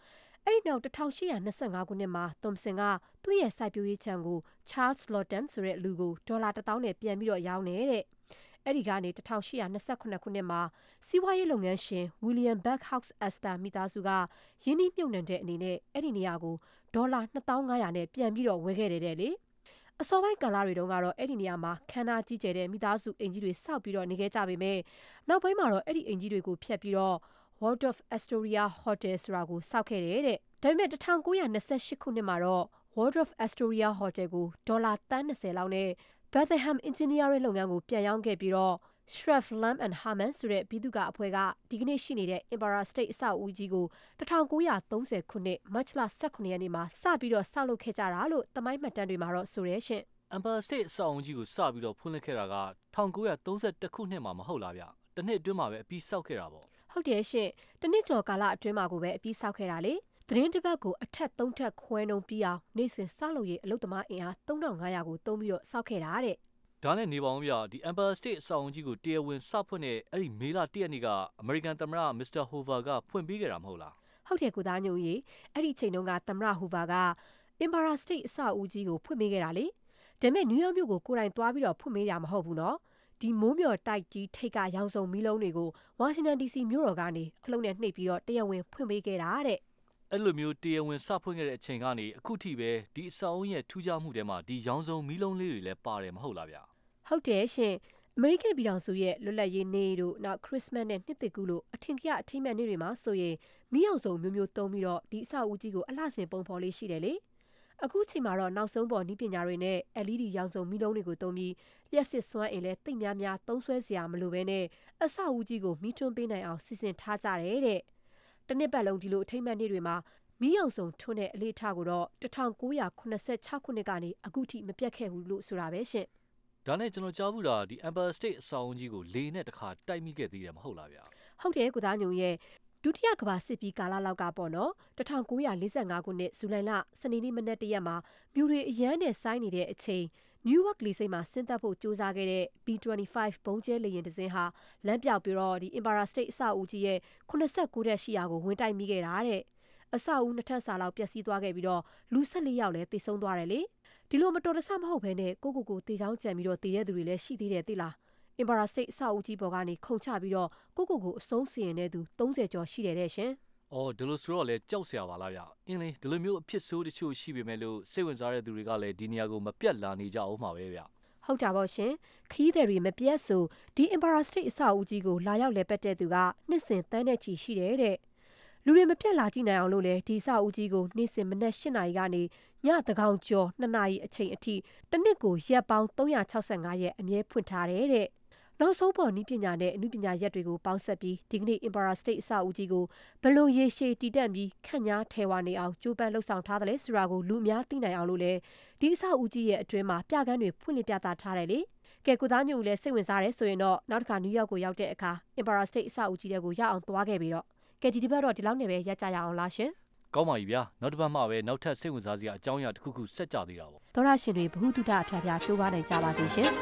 အဲ့ဒီနောက်တစ်ထောင်ရှစ်ရာနှစ်ဆယ့်ငါးခုနှစ်မှာသွမ်ဆင်ကသူ့ရဲ့စိုက်ပျိုးရေးခြံကို Charles Lawton ဆိုတဲ့လူကိုဒေါ်လာတစ်သောင်းနဲ့ပြန်ပြီးတော့ရောင်းနေတဲ့အဲ့ဒီကနေတစ်ထောင်ရှစ်ရာနှစ်ဆယ့်ခုနှစ်ခုနှစ်မှာစီးပွားရေးလုပ်ငန်းရှင် William Backhouse Astor မိသားစုကရင်းနှီးမြှုပ်နှံတဲ့အနေနဲ့အဲ့ဒီနေရာကိုဒေါ်လာနှစ်သောင်းငါးရာနဲ့ပြန်ပြီးတော့ဝယ်ခဲ့တယ်တဲ့လေအစောပိုင်းကာလတွေတုန်းကတော့အဲ့ဒီနေရာမှာခမ်းနားကြီးကျယ်တဲ့မိသားစုအိမ်ကြီးတွေစောက်ပြီးတော့နေခဲ့ကြပေမဲ့နောက်ပိုင်းမှာတော့အဲ့ဒီအိမ်ကြီးတွေကိုဖျက်ပြီးတော့ Waldorf Astoria Hotel ဆိုတာကိုစောက်ခဲ့တယ်တဲ့ဒါပေမဲ့တစ်ထောင်ကိုးရာနှစ်ဆယ့်ရှစ်ခုနှစ်မှာတော့ Waldorf Astoria Hotel ကိုဒေါ်လာသန်း၂၀လောက်နဲ့ Bethlehem Engineering လုပ်ငန်းကိုပြန်ရောင်းခဲ့ပြီးတော့ Schreff Lamb and Harman ဆိုတဲ့ဘီသူကအဖွဲ့ကဒီကနေ့ရှိနေတဲ့ Empire State အဆောက်အဦကြီးကိုတစ်ထောင်ကိုးရာသုံးဆယ်ခုနှစ်မတ်လ၁၇ရက်နေ့မှာစပြီးတော့ဆောက်လုပ်ခဲ့ကြတာလို့သမိုင်းမှတ်တမ်းတွေမှာတော့ဆိုရဲရှင် Empire State အဆောက်အဦကြီးကိုစပြီးတော့ဖွင့်လှစ်ခဲ့တာက၁၉၃၁ခုနှစ်မှာမဟုတ်လားဗျ။တစ်နှစ်အတွင်းမှာပဲအပြီးဆောက်ခဲ့တာပေါ့။ဟုတ်တယ်ရှင်။တစ်နှစ်ကျော်ကာလအတွင်းမှာကိုပဲအပြီးဆောက်ခဲ့တာလေ။သတင်းတစ်ပတ်ကိုအထက်သုံးထပ်ခွဲနှုံပြီးအောင်နေ့စဉ်ဆောက်လုပ်ရေးအလုပ်သမားအင်အား၃ထောင်ငါးရာကိုသုံးပြီးတော့ဆောက်ခဲ့တာတဲ့။ဒါနဲ့နေပါအောင်ဗျဒီ Empire State အဆောက်အဦကြီးကိုတရားဝင်စဖွင့်တဲ့အဲ့ဒီမေလ၁ရက်နေ့ကအမေရိကန်သမ္မတ Mister Hoover ကဖွင့်ပေးခဲ့တာမဟုတ်လား။ဟုတ်တယ်ကိုသားညုံကြီးအဲ့ဒီချိန်တုန်းကသမ္မတ Hoover က Empire State အဆောက်အဦကြီးကိုဖွင့်ပေးခဲ့တာလေ။ဒါပေမဲ့နယူးယောက်မြို့ကိုကိုယ်တိုင်သွားပြီးတော့ဖွင့်ပေးရမှာမဟုတ်ဘူးနော်။ဒီမိုးမျှော်တိုက်ကြီးထိတ်ကရောင်စုံမီးလုံးတွေကိုဝါရှင်တန် ဒီစီ မြို့တော်ကနေအလုံးနဲ့နှိပ်ပြီးတော့တရားဝင်ဖွင့်ပေးခဲ့တာတဲ့အဲ့လိုမျိုးတရားဝင်စဖွင့်ခဲ့တဲ့အချိန်ကနေအခုထိပဲဒီအဆောက်အဦရဲ့ထူးခြားမှုတွေမှာဒီရောင်စုံမီးလုံးလေးတွေလည်းပါတယ်မဟုတ်လားဗျာဟုတ်တယ်ရှင်အမေရိကန်ပြည်ထောင်စုရဲ့လွတ်လပ်ရေးနေ့တို့နောက်ခရစ်စမတ်နဲ့နှစ်သစ်ကူးလို့အထင်ကရအထိမ်းအမှတ်နေ့တွေမှာဆိုရင်မီးရောင်စုံမျိုးမျိုးသုံးပြီးတော့ဒီအဆောက်အဦကြီးကိုအလှဆင်ပုံဖော်လေးရှိတယ်လေအခုချိန်မှာတော့နောက်ဆုံးပေါ်ဤပညာတွေနဲ့ L E D ရောင်စုံမီးလုံးတွေကိုသုံးပြီးလျှက်စစ်စွမ်းအင်လဲတိတ်များများသုံးဆွဲစရာမလိုဘဲနဲ့အဆောက်အဦကြီးကိုမီးထွန်းပေးနိုင်အောင်စီစဉ်ထားကြတယ်တဲ့တနစ်ပတ်လုံးဒီလိုအထိမ်းအမှတ်နေ့တွေမှာမီးရောင်စုံထွန်းတဲ့အလေးထားကိုတော့၁၉၇၆ခုနှစ်ကနေအခုထိမပြတ်ခဲ့ဘူးလို့ဆိုတာပဲရှင်ဒါနဲ့ကျွန်တော်ကြားဘူးတာဒီ Empire State အဆောက်အဦကြီးကိုလေနဲ့တခါတိုက်မိခဲ့သေးတယ်မဟုတ်လားဗျာဟုတ်တယ်ကိုသားညုံရဲ့ဒုတိယကမ္ဘာစစ်ပြီးကာလလောက်ကပေါ့နော်၁၉၄၅ခုနှစ်ဇူလိုင်လစနေနေ့မနက်တရက်မှာမြူတွေအရန်နဲ့ဆိုင်းနေတဲ့အချိန်နယူးယောက်လေဆိပ်မှာဆင်းသက်ဖို့ကြိုးစားခဲ့တဲ့ B ၂၅ ဘုံကျဲလေယာဉ်တစ်စင်းဟာလမ်းပြောက်ပြီးတော့ဒီ Empire State အဆောက်အဦကြီးရဲ့ခုနှစ်ဆယ့်ကိုးထပ်ရှိရာကိုဝင်တိုက်မိခဲ့တာတဲ့အဆောက်အဦနှစ်ထပ်စာလောက်ပျက်စီးသွားခဲ့ပြီးတော့လူ၁၄ယောက်လည်းသေဆုံးသွားတယ်လေဒီလိုမတော်တဆမဟုတ်ဘဲနဲ့ကိုကိုကိုတေချောင်းကြံပြီးတော့တည်တဲ့သူတွေလည်းရှိသေးတယ်သိလားEmpire State အဆောက်အဦကြီးပေါ်ကနေခုန်ချပြီးတော့ကိုကိုကိုအဆုံးစီရင်တဲ့သူသုံးဆယ်ကျော်ရှိတယ်တဲ့ရှင်။အော်ဒီလိုဆိုတော့လေကြောက်စရာပါလားဗျ။အင်းလေဒီလိုမျိုးအဖြစ်ဆိုးတချို့ရှိပေမဲ့လို့စိတ်ဝင်စားတဲ့သူတွေကလည်းဒီနေရာကိုမပြတ်လာနေကြအောင်မှာပဲဗျ။ဟုတ်တာပေါ့ရှင်။ခီးသည်တွေမပြတ်ဆိုဒီ Empire State အဆောက်အဦကြီးကိုလာရောက်လည်ပတ်တဲ့သူကနှစ်စဉ်တန်းနဲ့ချီရှိတယ်တဲ့။လူတွေမပြတ်လာကြည့်နိုင်အောင်လို့လေဒီအဆောက်အဦကြီးကိုနေ့စဉ်မနက်၈နာရီကနေညတကောင်ကျော်နှစ်နာရီအချိန်အထိတစ်နှစ်ကိုရက်ပေါင်း၃၆၅ရက်အမြဲဖွင့်ထားတယ်တဲ့။နောက်ဆုံးပေါ်နည်းပညာနဲ့အမှုပညာရက်တွေကိုပေါင်းစပ်ပြီးဒီကနေ့ Empire State အဆောက်အဦကြီးကိုဘလို့ရေရှည်တည်တံ့ပြီးခန့်ညားထဲဝနေအောင်ကြိုးပမ်းလှုပ်ဆောင်ထားတယ်လေဆိုတာကိုလူအများသိနိုင်အောင်လို့လေဒီအဆောက်အဦကြီးရဲ့အတွင်းမှာပြကန်းတွေဖွင့်လှစ်ပြသထားတယ်လေကဲကိုသားညို့လည်းစိတ်ဝင်စားတယ်ဆိုရင်တော့နောက်တစ်ခါနယူးယောက်ကိုရောက်တဲ့အခါ Empire State အဆောက်အဦကြီးတွေကိုရောက်အောင်သွားခဲ့ပြီးတော့ကဲဒီတစ်ပတ်တော့ဒီလောက်နေပဲရက်ကြရအောင်လားရှင်ကောင်းပါပြီဗျာနောက်တစ်ပတ်မှပဲနောက်ထပ်စိတ်ဝင်စားစရာအကြောင်းအရာတစ်ခုခုဆက်ကြသေးတာပေါ့သောရရှင်တွေဘ ഹു တုတအဖျားဖျားတိုးပါနိုင်ကြပါစေရှင်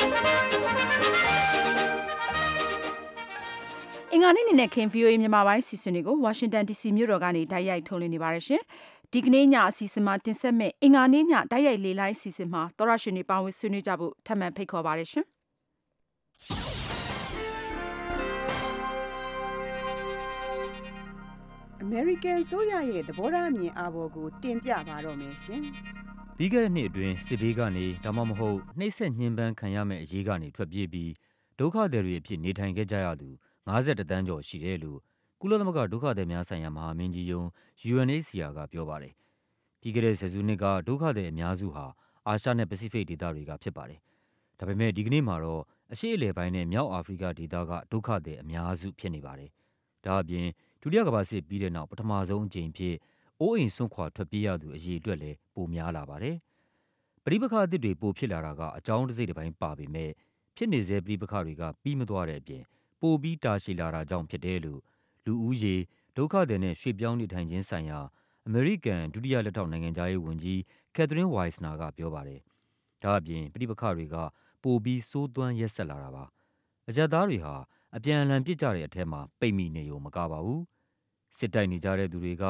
အင်္ဂါနေ့နေ့နဲ့ခင် ဗီအိုအေ မြန်မာပိုင်းစီစဉ်တွေကိုဝါရှင်တန် ဒီစီမြို့တော်ကနေတိုက်ရိုက်ထုတ်လွှင့်နေပါတယ်ရှင်ဒီကနေ့ညအစီအစဉ်မှာတင်ဆက်မဲ့အင်္ဂါနေ့ညတိုက်ရိုက်လေလိုင်းစီစဉ်မှာသောရရှင်တွေပါဝင်ဆွေးနွေးကြဖို့ထပ်မံဖိတ်ခေါ်ပါတယ်ရှင်အမေရိကန်ဆိုရရဲ့သဘောထားအမြင်အာဘော်ကိုတင်ပြပါတော့မယ်ရှင်။ပြီးခဲ့တဲ့နှစ်အတွင်းစစ်ဘေးကနေဒါမှမဟုတ်နှိပ်စက်ညှဉ်းပန်းခံရမယ့်အရေးကနေထွက်ပြေးပြီးဒုက္ခသည်တွေအဖြစ်နေထိုင်ခဲ့ကြရသူ၅၁တန်းကျော်ရှိတယ်လို့ကုလသမဂ္ဂဒုက္ခသည်များဆိုင်ရာမဟာမင်းကြီးရုံး U N H C R ကပြောပါတယ်။ပြီးခဲ့တဲ့ဆယ်စုနှစ်ကဒုက္ခသည်အများစုဟာအာရှနဲ့ပစိဖိတ်ဒေသတွေကဖြစ်ပါတယ်။ဒါပေမဲ့ဒီကနေ့မှာတော့အရှေ့အလယ်ပိုင်းနဲ့မြောက်အာဖရိကဒေသကဒုက္ခသည်အများစုဖြစ်နေပါတယ်။ဒါအပြင်ဒုတိယကမ္ဘာစစ်ပြီးတဲ့နောက်ပထမဆုံးအကြိမ်ဖြစ်အိုးအိမ်စွန့်ခွာထွက်ပြေးရသူအရေးအတွက်လည်းပိုများလာပါတယ်။ပဋိပက္ခအသစ်တွေပိုဖြစ်လာတာကအကြောင်းတစ်စိတ်တစ်ပိုင်းပါပေမဲ့ဖြစ်နေစေပဋိပက္ခတွေကပြီးမသွားတဲ့အပြင်ပိုပြီးတာရှည်လာတာကြောင့်ဖြစ်တယ်လို့လူဦးရေဒုက္ခသည်နဲ့ရွှေ့ပြောင်းနေထိုင်ခြင်းဆိုင်ရာအမေရိကန်ဒုတိယလက်ထောက်နိုင်ငံသားရေးဝန်ကြီးကက်သရင်းဝိုင်စနာကပြောပါတယ်။ဒါအပြင်ပဋိပက္ခတွေကပိုပြီးဆိုးသွမ်းရက်ဆက်လာတာပါ။အကြက်သားတွေဟာအပြန်အလှန်ပြစ်ကြတဲ့အထက်မှာပိတ်မိနေုံမကပါဘူး။စစ်တိုက်နေကြတဲ့သူတွေက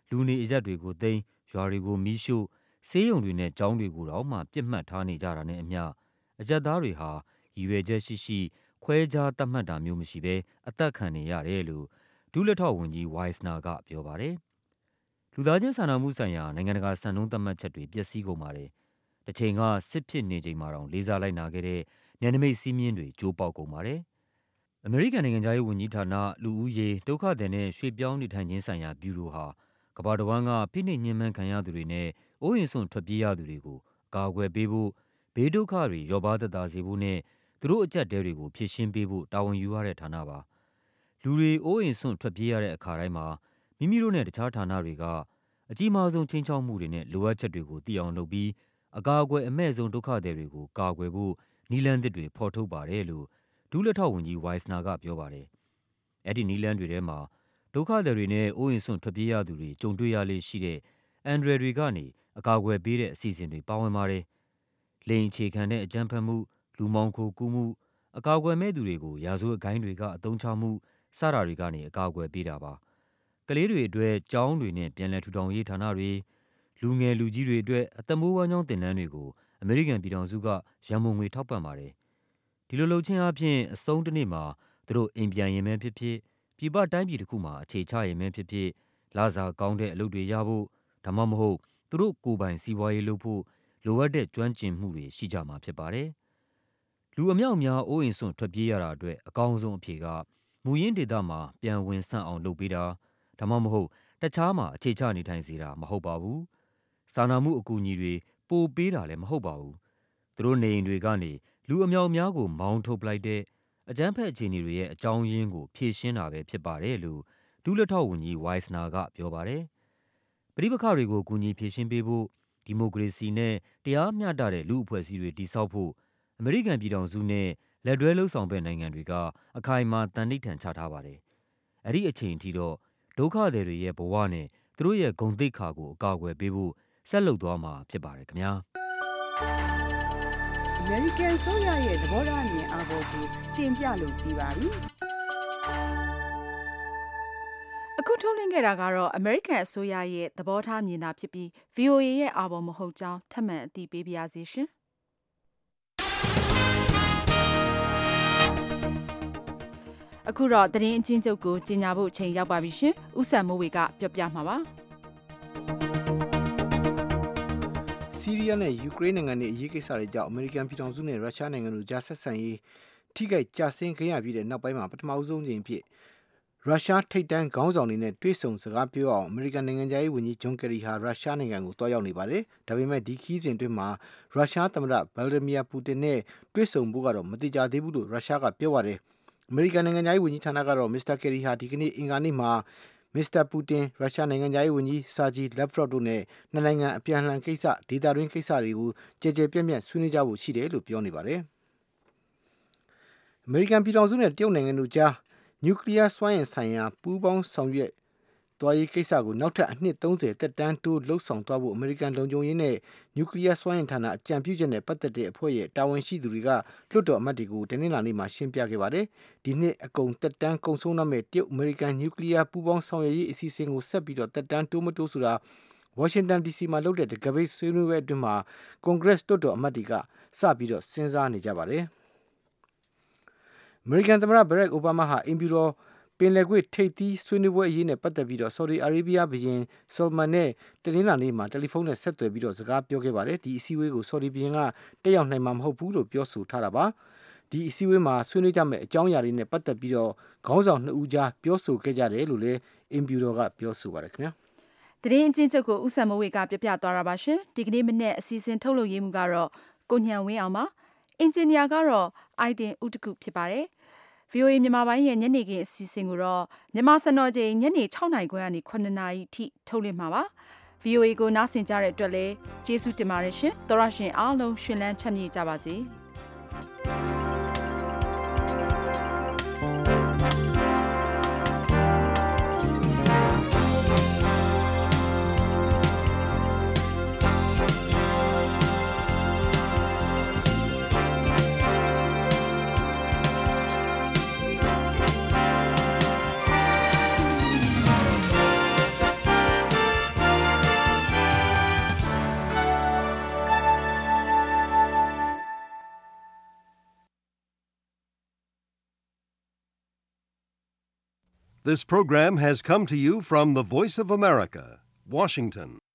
လူနေအရက်တွေကိုသိမ်းရွာတွေကိုမီးရှို့ဆေးရုံတွေနဲ့ကျောင်းတွေကိုတော့မှပြစ်မှတ်ထားနေကြတာနဲ့အမျှအရက်သားတွေဟာရည်ရွယ်ချက်ရှိရှိခွဲခြားသတ်မှတ်တာမျိုးမရှိဘဲအသက်ခံနေရတယ်လို့ဒုလက်ထောက်ဝန်ကြီး Weissner ကပြောပါတယ်။လူသားချင်းစာနာမှုဆိုင်ရာနိုင်ငံတကာစံနှုန်းသတ်မှတ်ချက်တွေပျက်စီးကုန်ပါတယ်။တစ်ချိန်ကစစ်ဖြစ်နေချိန်မှာတော့လေးစားလိုက်နာခဲ့တဲ့နယ်နိမိတ်စည်းမျဉ်းတွေကျိုးပေါက်ကုန်ပါတယ်။အမေရိကန်နိုင်ငံသားရေးဝန်ကြီးဌာနလူဦးရေဒုက္ခသည်နဲ့ရွှေ့ပြောင်းနေထိုင်ခြင်းဆိုင်ရာဘျူရိုဟာကမ္ဘာတစ်ဝန်းကဖိနှိပ်ညှဉ်းပန်းခံရသူတွေနဲ့အိုးအိမ်စွန့်ထွက်ပြေးရသူတွေကိုအကာအကွယ်ပေးဖို့ဘေးဒုက္ခတွေလျော့ပါးသက်သာစေဖို့နဲ့သူတို့အကျပ်တဲတွေကိုဖြေရှင်းပေးဖို့တာဝန်ယူရတဲ့ဌာနပါလူတွေအိုးအိမ်စွန့်ထွက်ပြေးရတဲ့အခါတိုင်းမှာမိမိတို့နဲ့တခြားဌာနတွေကအကြီးမားဆုံးချင်းချောက်မှုတွေနဲ့လိုအပ်ချက်တွေကိုသိအောင်လုပ်ပြီးအကာအကွယ်အမဲ့ဆုံးဒုက္ခသည်တွေကိုကာကွယ်ဖို့နည်းလမ်းသစ်တွေဖော်ထုတ်ပါတယ်လို့ဒုလက်ထောက်ဝန်ကြီး Weissner ကပြောပါတယ်။အဲ့ဒီနည်းလမ်းတွေထဲမှာဒုက္ခသည်တွေနဲ့အိုးအိမ်စွန့်ထွက်ပြေးရသူတွေကြုံတွေ့ရလေရှိတဲ့အန္တရာယ်တွေကနေအကာအကွယ်ပေးတဲ့အစီအစဉ်တွေပါဝင်ပါတယ်။လိင်အခြေခံတဲ့အကြမ်းဖက်မှုလူမောင်ခိုကူးမှုအကာအကွယ်မဲ့သူတွေကိုရာဇဝတ်ဂိုဏ်းတွေကအသုံးချမှုစတာတွေကနေအကာအကွယ်ပေးတာပါ။ကလေးတွေအတွက်ကျောင်းတွေနဲ့ပြန်လည်ထူထောင်ရေးဌာနတွေလူငယ်လူကြီးတွေအတွက်အသက်မွေးဝမ်းကြောင်းသင်တန်းတွေကိုအမေရိကန်ပြည်ထောင်စုကရန်ပုံငွေထောက်ပံ့ပါတယ်။ဒီလိုလုပ်ခြင်းအပြင်အဆုံးတစ်နေ့မှာသူတို့အိမ်ပြန်ရင်ပဲဖြစ်ဖြစ်ပြည်ပတိုင်းပြည်တစ်ခုမှာအခြေချရင်ပဲဖြစ်ဖြစ်လစာကောင်းတဲ့အလုပ်တွေရဖို့ဒါမှမဟုတ်သူတို့ကိုယ်ပိုင်စီးပွားရေးလုပ်ဖို့လိုအပ်တဲ့ကျွမ်းကျင်မှုတွေရှိကြမှာဖြစ်ပါတယ်။လူအမြောက်များအိုးအိမ်စွန့်ထွက်ပြေးရတာအတွက်အကောင်းဆုံးအဖြေကမူရင်းဒေသမှာပြန်ဝင်ဆန့်အောင်လုပ်ပေးတာဒါမှမဟုတ်တခြားမှာအခြေချနေထိုင်စေတာမဟုတ်ပါဘူး။စာနာမှုအကူအညီတွေပို့ပေးတာလည်းမဟုတ်ပါဘူး။သူတို့နေအိမ်တွေကနေလူအမြောက်များကိုမောင်းထုတ်ပလိုက်တဲ့အကြမ်းဖက်အခြေအနေတွေရဲ့အကြောင်းရင်းကိုဖြေရှင်းတာပဲဖြစ်ပါတယ်လို့ဒုလက်ထောက်ဝန်ကြီး Weissner ကပြောပါတယ်။ပဋိပက္ခတွေကိုကူညီဖြေရှင်းပေးဖို့ဒီမိုကရေစီနဲ့တရားမျှတတဲ့လူ့အဖွဲ့အစည်းတွေတည်ဆောက်ဖို့အမေရိကန်ပြည်ထောင်စုနဲ့လက်တွဲလှုပ်ဆောင်တဲ့နိုင်ငံတွေကအခိုင်အမာတန်ဋိဌာန်ချထားပါတယ်။အဲ့ဒီအချိန်အထိတော့ဒုက္ခသည်တွေရဲ့ဘဝနဲ့သူတို့ရဲ့ဂုဏ်သိက္ခာကိုအကာအကွယ်ပေးဖို့ဆက်လုပ်သွားမှာဖြစ်ပါတယ်ခင်ဗျာ။ American ဆိုရရဲ့သဘောထားအမြင်အာဘော်ကိုတင်ပြလို့ပြီးပါပြီ။အခုထုတ်လွှင့်ခဲ့တာကတော့ American အစိုးရရဲ့သဘောထားမြင်တာဖြစ်ပြီး ဗွီအိုအေ ရဲ့အာဘော်မဟုတ်ကြောင်းထပ်မံအသိပေးပါရစေရှင်။အခုတော့သတင်းအချင်းချုပ်ကိုကြီးညာဖို့ချိန်ရောက်ပါပြီရှင်။ဦးစံမိုးဝေကပြောပြမှာပါ။ဆီးရီးယားနဲ့ယူကရိန်းနိုင်ငံတွေအရေးကိစ္စတွေကြောင့်အမေရိကန်ပြည်ထောင်စုနဲ့ရုရှားနိုင်ငံတို့ကြားဆက်ဆံရေးထိခိုက်ကျဆင်းခဲ့ရပြီးတဲ့နောက်ပိုင်းမှာပထမဦးဆုံးချိန်ဖြစ်ရုရှားထိပ်တန်းခေါင်းဆောင်တွေနဲ့တွေ့ဆုံစကားပြောအောင်အမေရိကန်နိုင်ငံသားရေးဝန်ကြီးဂျွန်ကယ်ရီဟာရုရှားနိုင်ငံကိုတွားရောက်နေပါတယ်။ဒါပေမဲ့ဒီခီးစဉ်အတွင်းမှာရုရှားသမ္မတဗလာဒီမီယာပူတင်နဲ့တွေ့ဆုံဖို့ကတော့မတိကျသေးဘူးလို့ရုရှားကပြောပါတယ်။အမေရိကန်နိုင်ငံသားရေးဝန်ကြီးဌာနကတော့မစ္စတာကယ်ရီဟာဒီကနေ့အင်္ဂါနေ့မှာမစ္စတာပူတင်ရုရှားနိုင်ငံသားရေးဝန်ကြီးဆာဂျီလက်ဖရော့တို့နဲ့နှစ်နိုင်ငံအပြန်အလှန်ကိစ္စဒေသတွင်းကိစ္စတွေကိုကြဲကြဲပြန့်ပြန့်ဆွေးနွေးကြဖို့ရှိတယ်လို့ပြောနေပါတယ်။အမေရိကန်ပြည်ထောင်စုနဲ့တရုတ်နိုင်ငံတို့ကြားနျူကလ িয়ার စွမ်းအင်ဆိုင်ရာပူးပေါင်းဆောင်ရွက်သွားရေးကိစ္စကိုနောက်ထပ်အနှစ်သုံးဆယ်သက်တမ်းတိုးလှုပ်ဆောင်သွားဖို့အမေရိကန်လုံခြုံရေးနဲ့နျူကလ িয়ার စွမ်းအင်ဌာနအကြံပြုချက်နဲ့ပတ်သက်တဲ့အဖွဲ့ရဲ့တာဝန်ရှိသူတွေကလွှတ်တော်အမတ်တွေကိုတနင်္လာနေ့မှာရှင်းပြခဲ့ပါတယ်။ဒီနှစ်အကုန်သက်တမ်းကုန်ဆုံးတော့မဲ့တရုတ်အမေရိကန်နျူကလ িয়ার ပူးပေါင်းဆောင်ရွက်ရေးအစီအစဉ်ကိုဆက်ပြီးတော့သက်တမ်းတိုးမတိုးဆိုတာဝါရှင်တန် ဒီ စီ မှာလုပ်တဲ့တကပိတ်ဆွေးနွေးပွဲအတွင်းမှာကွန်ဂရက်လွှတ်တော်အမတ်တွေကစပြီးတော့စဉ်းစားနေကြပါတယ်။အမေရိကန်သမ္မတဘရက်အိုဘားမားဟာအင်ဖြူတော်ပင်လယ်ကွေ့ထိပ်သီးဆွေးနွေးပွဲအရေးနဲ့ပတ်သက်ပြီးတော့ဆော်ဒီအာရေဗျဘုရင်ဆယ်လ်မန်နဲ့တနင်္လာနေ့မှာတယ်လီဖုန်းနဲ့ဆက်သွယ်ပြီးတော့စကားပြောခဲ့ပါတယ်။ဒီအစည်းအဝေးကိုဆော်ဒီဘုရင်ကတက်ရောက်နိုင်မှာမဟုတ်ဘူးလို့ပြောဆိုထားတာပါ။ဒီအစည်းအဝေးမှာဆွေးနွေးကြမယ့်အကြောင်းအရာတွေနဲ့ပတ်သက်ပြီးတော့ခေါင်းဆောင်နှစ်ဦးကြားပြောဆိုခဲ့ကြတယ်လို့လည်းအင်ဖြူတော်ကပြောဆိုပါတယ်ခင်ဗျာ။သတင်းအချင်းချုပ်ကိုဦးစံမိုးဝေကပြပြသွားတာပါရှင်။ဒီကနေ့မနေ့အစီအစဉ်ထုတ်လုပ်ရေးမှုကတော့ကိုညံဝင်းအောင်ပါ။အင်ဂျင်နီယာကတော့အိုက်တင်ဦးတကုဖြစ်ပါတယ်။ဗွီအိုအေမြန်မာပိုင်းရဲ့ညနေခင်းအစီအစဉ်ကိုတော့မြန်မာစံတော်ချိန်ညနေ၆နာရီခွဲကနေ၇နာရီထိထုတ်လွှင့်မှာပါ။ ဗွီအိုအေကိုနားဆင်ကြတဲ့အတွက်လည်းကျေးဇူးတင်ပါတယ်ရှင်။သောရရှင်အားလုံးရှင်လန်းချမ်းမြေ့ကြပါစေ။ This program has come to you from the Voice of America, Washington.